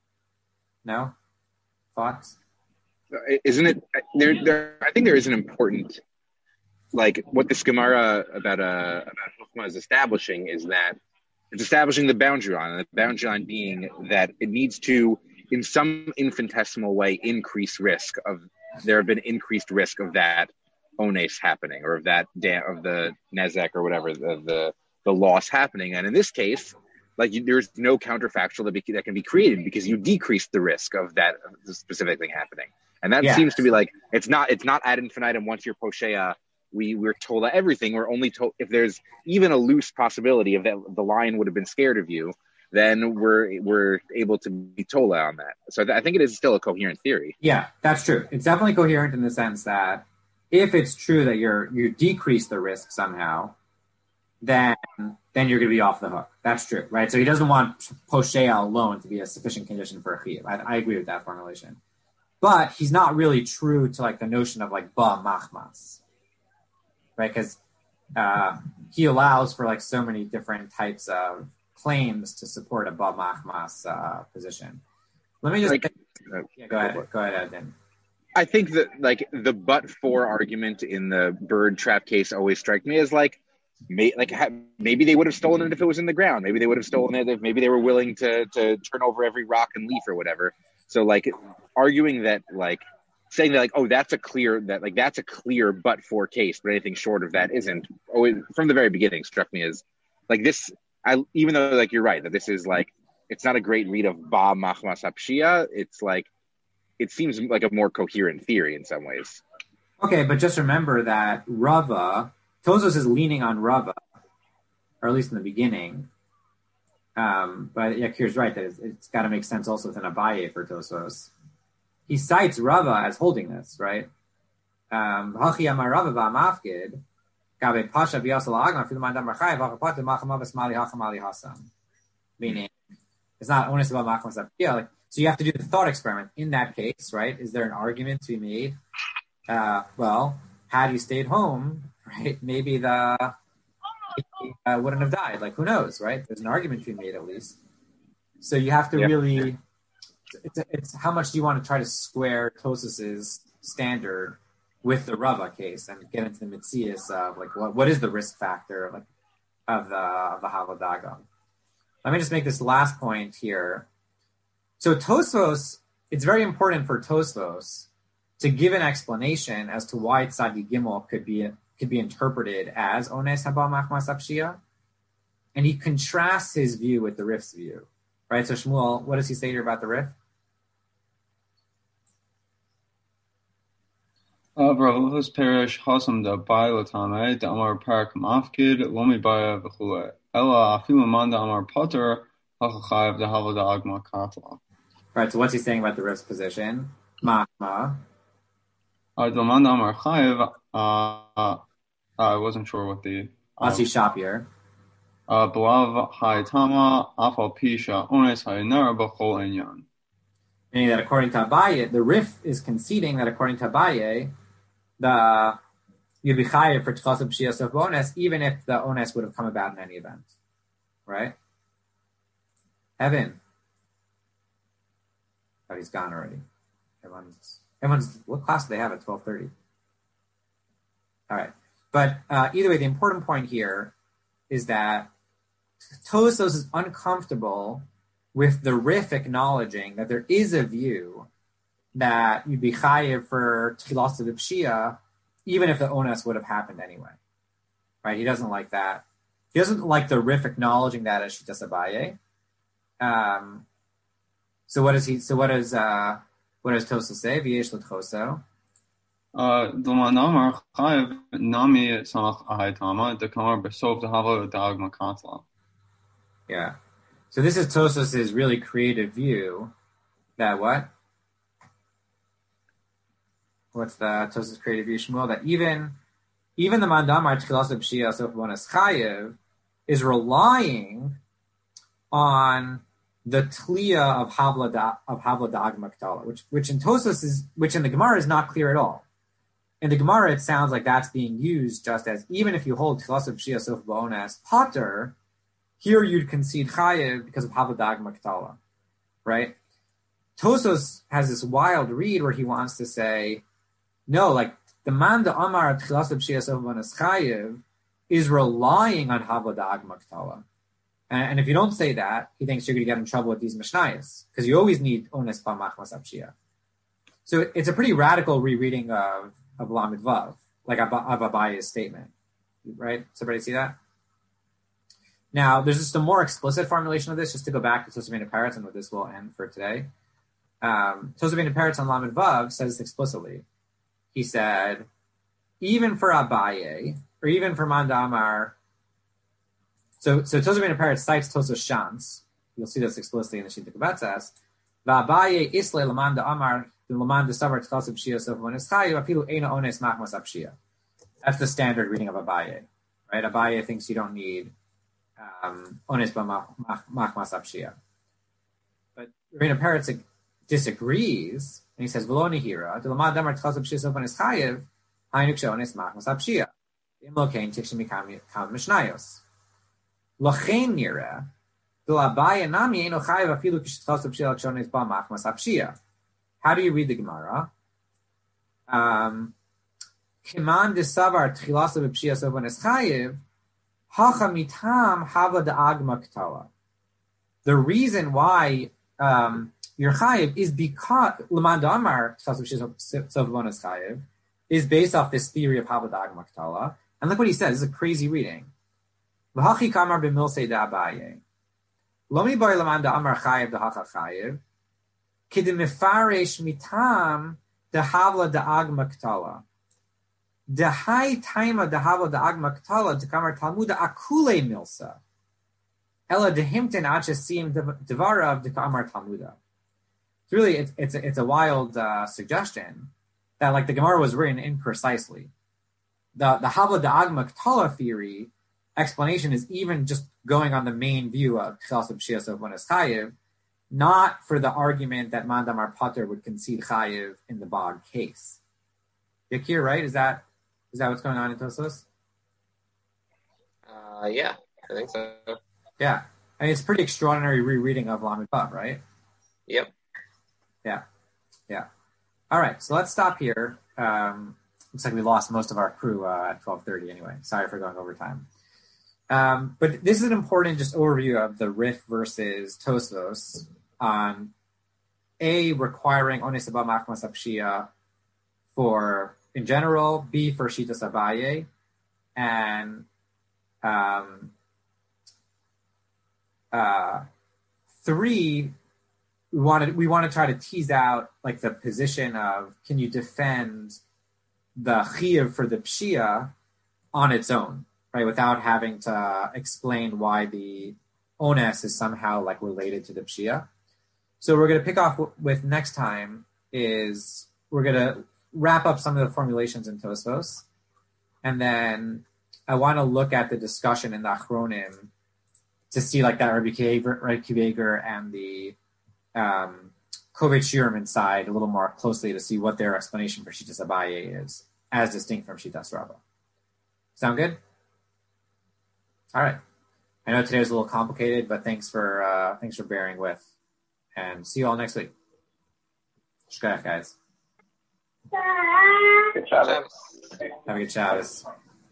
No? Thoughts?
Isn't it? There, there. I think there is an important, like, what this Gemara about uh, about Chochmah is establishing is that it's establishing the boundary line, and the boundary line being that it needs to, in some infinitesimal way, increase risk of there have been increased risk of that ones happening, or of that da- of the nezek or whatever the, the the loss happening. And in this case, like you, there's no counterfactual that, be, that can be created because you decrease the risk of that of the specific thing happening. And that
yeah.
seems to be like it's not it's not ad infinitum. Once you're poshea, we we're told that everything. We're only told if there's even a loose possibility of that the lion would have been scared of you, then we're we're able to be tola on that. So I think it is still a coherent theory.
Yeah, that's true. It's definitely coherent in the sense that if it's true that you're you decrease the risk somehow, then then you're going to be off the hook. That's true, right? So he doesn't want poshea alone to be a sufficient condition for a chiyuv. I, I agree with that formulation, but he's not really true to like the notion of like ba machmas, right? Because uh, he allows for like so many different types of claims to support a ba machmas uh, position. Let me just
like,
think,
uh,
yeah, go ahead, go ahead, Ed.
I think that like the but for argument in the bird trap case always strike me as like
may, like ha, maybe they would have stolen it if it was in the ground. Maybe they would have stolen it if maybe they were willing to to turn over every rock and leaf or whatever. So like arguing that like saying that like oh that's a clear that like that's a clear but for case, but anything short of that isn't. Oh, it, from the very beginning struck me as like this. I even though like you're right that this is like it's not a great read of ba machmas hapshia. It's like it seems like a more coherent theory in some ways.
Okay, but just remember that Rava, Tosfos is leaning on Rava, or at least in the beginning. Um, but Yakir's right that it's, it's got to make sense also within Abaye for Tosfos. He cites Rava as holding this, right? Um, meaning it's not onus about machmas hapshia. Like, so you have to do the thought experiment in that case, right? Is there an argument to be made? Uh, well, had he stayed home, right, maybe the he, uh, wouldn't have died. Like, who knows, right? There's an argument to be made at least. So you have to yeah. really, it's, it's how much do you want to try to square Tosfos's standard with the Rava case and get into the mitzias of like what what is the risk factor of, like, of the of the Havadaga. Let me just make this last point here. So Tosfos, it's very important for Tosfos to give an explanation as to why Tzadi Gimel could be could be interpreted as Ones Haba Machmas Hapshia, and he contrasts his view with the Rif's view, right? So Shmuel, what does he say here about the Rif?
Avravos Perish Hasam da Bailatame da Amar Parak Mafkid Lomi Baya V'chule Ella Afilu Manda Amar Potter Hachachayev da Havada Agma Katla.
Right. So what's he saying about the Rif's position? Machma.
Uh, I wasn't sure what the.
Asi Shapir.
Belav Haytama Afal Pisha Ones Haynara Bachol Enyan.
Meaning that according to Abaye, the Rif is conceding that according to Abaye, the you'd be chayav for Tchas B'Shias of Ones, even if the Ones would have come about in any event. Right? Evan. Oh, he's gone already. Everyone's. Everyone's, what class do they have at twelve thirty? All right. But uh, either way, the important point here is that Tosfos is uncomfortable with the Rif acknowledging that there is a view that you'd be chayiv for Tchilas B'Shia, even if the Ones would have happened anyway. Right? He doesn't like that. He doesn't like the Rif acknowledging that as Shitas Abaye. Um, so what does he, so what does, uh, what does Tosfos say? V'yesh l'tchoso.
Uh, D'manamar chayev nami samach ahaytama dekamar besov dehava da'agma katla.
Yeah. So this is Tosfos's really creative view that what? What's the Tosfos's creative view, Shmuel? That even even the mandamar tchilas b'shia sof bonas chayev is relying on the tliya of havla da, of havla da'agma katala, which which in Tosfos is which in the Gemara is not clear at all. In the Gemara, it sounds like that's being used just as even if you hold tchilas b'shia sof bonas pater, here you'd concede chayev because of havla da'agma katala, right? Tosfos has this wild read where he wants to say, no, like the man da amar tchilas b'shia sof bonas chayev is relying on havla da'agma katala. And if you don't say that, he thinks you're going to get in trouble with these Mishnayos, because you always need ones pa machmas hapshia. So it's a pretty radical rereading of, of Lamed Vav, like of Abaye's statement, right? Somebody see that? Now, there's just a more explicit formulation of this, just to go back to Tosfos Bein HaPeretz, and with this we'll end for today. Um, Tosfos Bein HaPeretz on Lamed Vav says this explicitly. He said, even for Abaye, or even for Man Damar, So, so Tosfos Bein HaPeretz cites Tosfos Shantz. You'll see this explicitly in the Shita Kabatzas. Va'abaye isle laman da'amar laman desavar tchilas b'shia sof bonas chayev afilu eina ones machmas hapshia. That's the standard reading of Abaye, right? Abaye thinks you don't need um, ones ba machmas hapshia. But Bein HaPeretz disagrees, and he says v'lo nihira laman da'amar tchilas b'shia sof bonas chayev hainu ksheones machmas hapshia im lo kein tikshim mikam mishnayos. L'chein nira, d'Abaye nami eino chayev afilu kishtchas b'shia l'kshones ba machmas hapshia. How do you read the Gemara? Um, Kiman desavar tchilas b'shia sof bonas chayev Hacha mitam hava da'agma ktala. The reason why um, you're chayiv is because L'man Damar Sovbonas chayiv is based off this theory of hava da'agma ktala. And look what he says. This is a crazy reading. V'hachi kamar b'milsei da'abaye. Lomi bar L'man Damar chayiv da'hacha chayiv. Kidimifaresh mitam da'havla da'agma ktala. Dehai taima dehava da'agma ktala dekamar talmuda akule milsa. Ela dehimten achesim devarav dekamar talmuda. It's really, it's it's a, it's a wild uh, suggestion that like the Gemara was written imprecisely. The the havla da'agma ktala theory explanation is even just going on the main view of Tchilas B'Shia Sovbonas chayiv, not for the argument that Man Damar Pater would concede chayiv in the Bog case. Yakir, right? Is that Is that what's going on in Tosfos?
Uh, yeah, I think so.
Yeah. I mean, it's a pretty extraordinary rereading of Lamed Vav, right?
Yep.
Yeah. Yeah. All right. So let's stop here. Um, looks like we lost most of our crew uh, at twelve thirty anyway. Sorry for going over time. Um, but this is an important just overview of the Rif versus Tosfos on A, requiring Ones Haba Machmas Apshia for in general, B for Shitas Abaye, and um, uh, three, we wanted we want to try to tease out like the position of can you defend the chiyuv for the pshia on its own, right, without having to explain why the ones is somehow like related to the pshia. So we're going to pick off w- with next time is we're going to wrap up some of the formulations in Tosfos, and then I want to look at the discussion in the Achronim to see like that Rabbi Kiveger and the um, Kovet Shirim inside a little more closely to see what their explanation for Shitas Abaye is, as distinct from Shitas Rava. Sound good? All right. I know today was a little complicated, but thanks for uh, thanks for bearing with, and see you all next week. Shkayach, guys.
Good Shabbos.
Have a good Shabbos.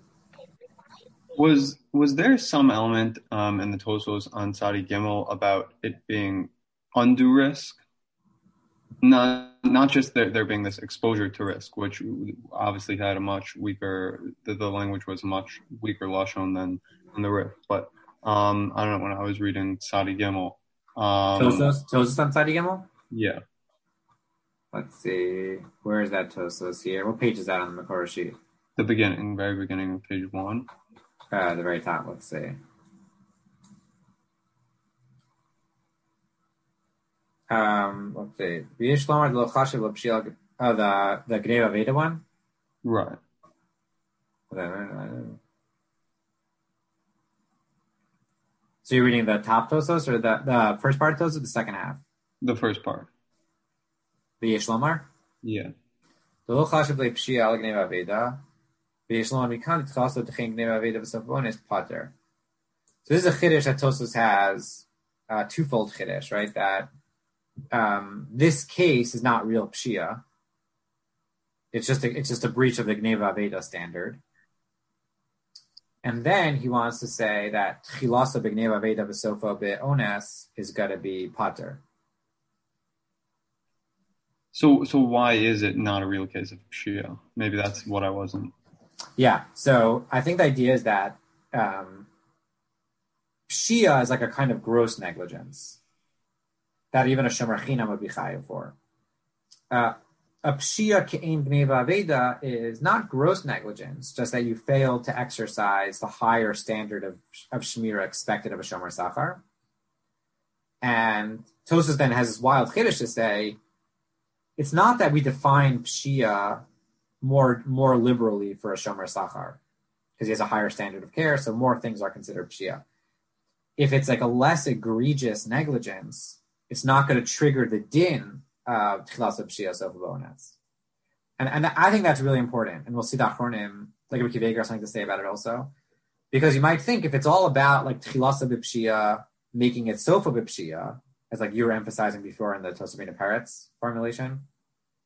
Was was there some element um, in the Tosfos on Sadi Gimel about it being undue risk? Not not just there, there being this exposure to risk, which obviously had a much weaker, the, the language was a much weaker lashon than in the Rif. But um, I don't know, when I was reading Sadi Gimel. Um,
Tosfos? Tosfos on Sadi Gimel?
Yeah.
Let's see. Where is that Tosfos here? What page is that on the Makor sheet?
The beginning, very beginning of page one.
Uh, the very top. Let's see. Um, let's see. Oh, the the Gneva Veda one.
Right.
So you're reading the top Tosfos or the the first part of Tosfos or the second half?
The first part.
V'yesh lomar?
Yeah.
Lo chashav le'pshia al gneva veda. V'yesh lomar mikan t'chaso t'chein gneva veda v'savon pater. So this is a chiddush that Tosfos has, uh, twofold chiddush, right? That um, this case is not real pshia. It's just a, it's just a breach of the gneva veda standard. And then he wants to say that chilasa b'gneva veda v'sofa be'ones is going to be pater.
So, so why is it not a real case of Shia? Maybe that's what I wasn't.
Yeah. So I think the idea is that um, Shia is like a kind of gross negligence that even a Shomer Chinam would be chayav for. Uh, a Pshia ke'ein gneva veda is not gross negligence, just that you failed to exercise the higher standard of, of Shemira expected of a Shomer Sachar. And Tosfos then has this wild chiddush to say, it's not that we define Pshia more more liberally for a Shomer Sachar, because he has a higher standard of care, so more things are considered Pshia. If it's like a less egregious negligence, it's not going to trigger the din of Tchilas Pshia Sofabonas. And and I think that's really important, and we'll see that Achronim, like Rabbi Kiveger, has something to say about it also, because you might think if it's all about like Tchilas Pshia, making it Sofa Pshia, as like you were emphasizing before in the Tosafina Peretz formulation.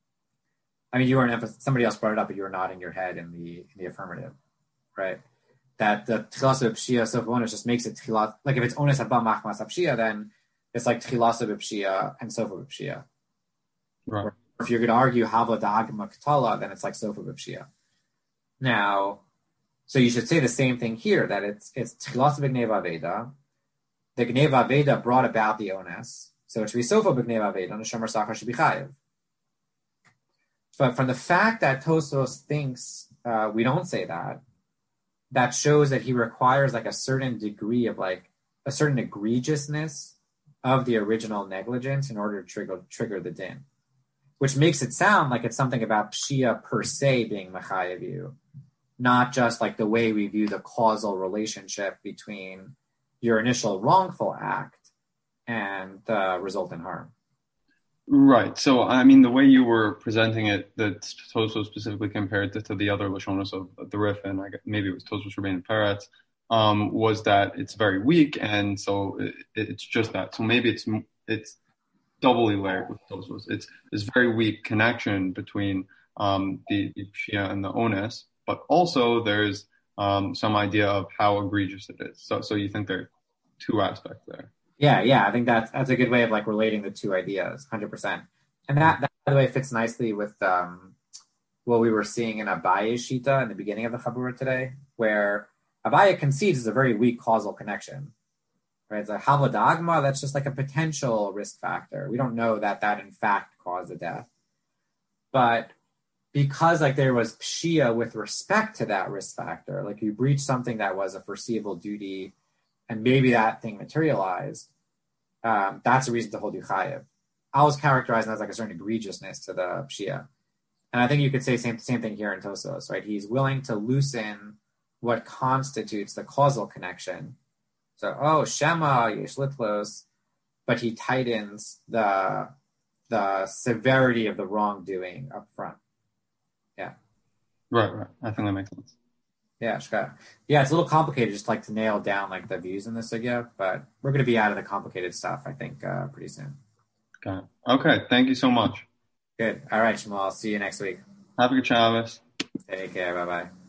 I mean, you weren't emph- somebody else brought it up, but you were nodding your head in the in the affirmative, right? that the tchilasa b'pshia sofa b'ones just makes it tchilas, like if it's ones haba machmas hapshia, then it's like tchilasa b'pshia and sofa b'pshia.
Right.
Or if you're going to argue havla da'agma ketala, then it's like sofa b'pshia. Now, so you should say the same thing here, that it's it's tchilasa b'gneva veda. The gneva veda brought about the ones, so it should be sofa b'gneva veda, and the shomer sachar should be chayiv. But from the fact that Tosfos thinks uh, we don't say that, that shows that he requires like a certain degree of like a certain egregiousness of the original negligence in order to trigger trigger the din, which makes it sound like it's something about pshia per se being mechayev you, not just like the way we view the causal relationship between your initial wrongful act and the resultant harm.
Right. So, I mean, the way you were presenting it, that Tosfos specifically compared it to the other Lashonos of the Rif, and I guess maybe it was Tosfos Rabbeinu Peretz, um, was that it's very weak, and so it, it's just that. So maybe it's it's doubly layered with Tosfos. It's this very weak connection between um, the, the Pshia and the Ones, but also there's um, some idea of how egregious it is. So, so you think there are two aspects there.
Yeah, yeah, I think that's that's a good way of like relating the two ideas, one hundred percent. And that, that, by the way, fits nicely with um, what we were seeing in Abaye's Shita in the beginning of the Chabura today, where Abaye concedes is a very weak causal connection. Right? It's a havla da'agma, that's just like a potential risk factor. We don't know that that in fact caused the death. But because like there was pshia with respect to that risk factor, like you breached something that was a foreseeable duty, and maybe that thing materialized, um, that's a reason to hold you chayiv. I was characterizing as like a certain egregiousness to the pshia. And I think you could say same same thing here in Tosfos, right? He's willing to loosen what constitutes the causal connection. So, oh, Shema, Yesh Litlos, but he tightens the the severity of the wrongdoing up front. Yeah.
Right, right. I think that makes sense.
Yeah, sure. Yeah, it's a little complicated just like to nail down like the views in this sugya, but we're going to be out of the complicated stuff, I think, uh, pretty soon.
Got it. Okay, thank you so much.
Good. All right, Shmuel. I'll see you next week.
Have a good Shabbos.
Take care. Bye-bye.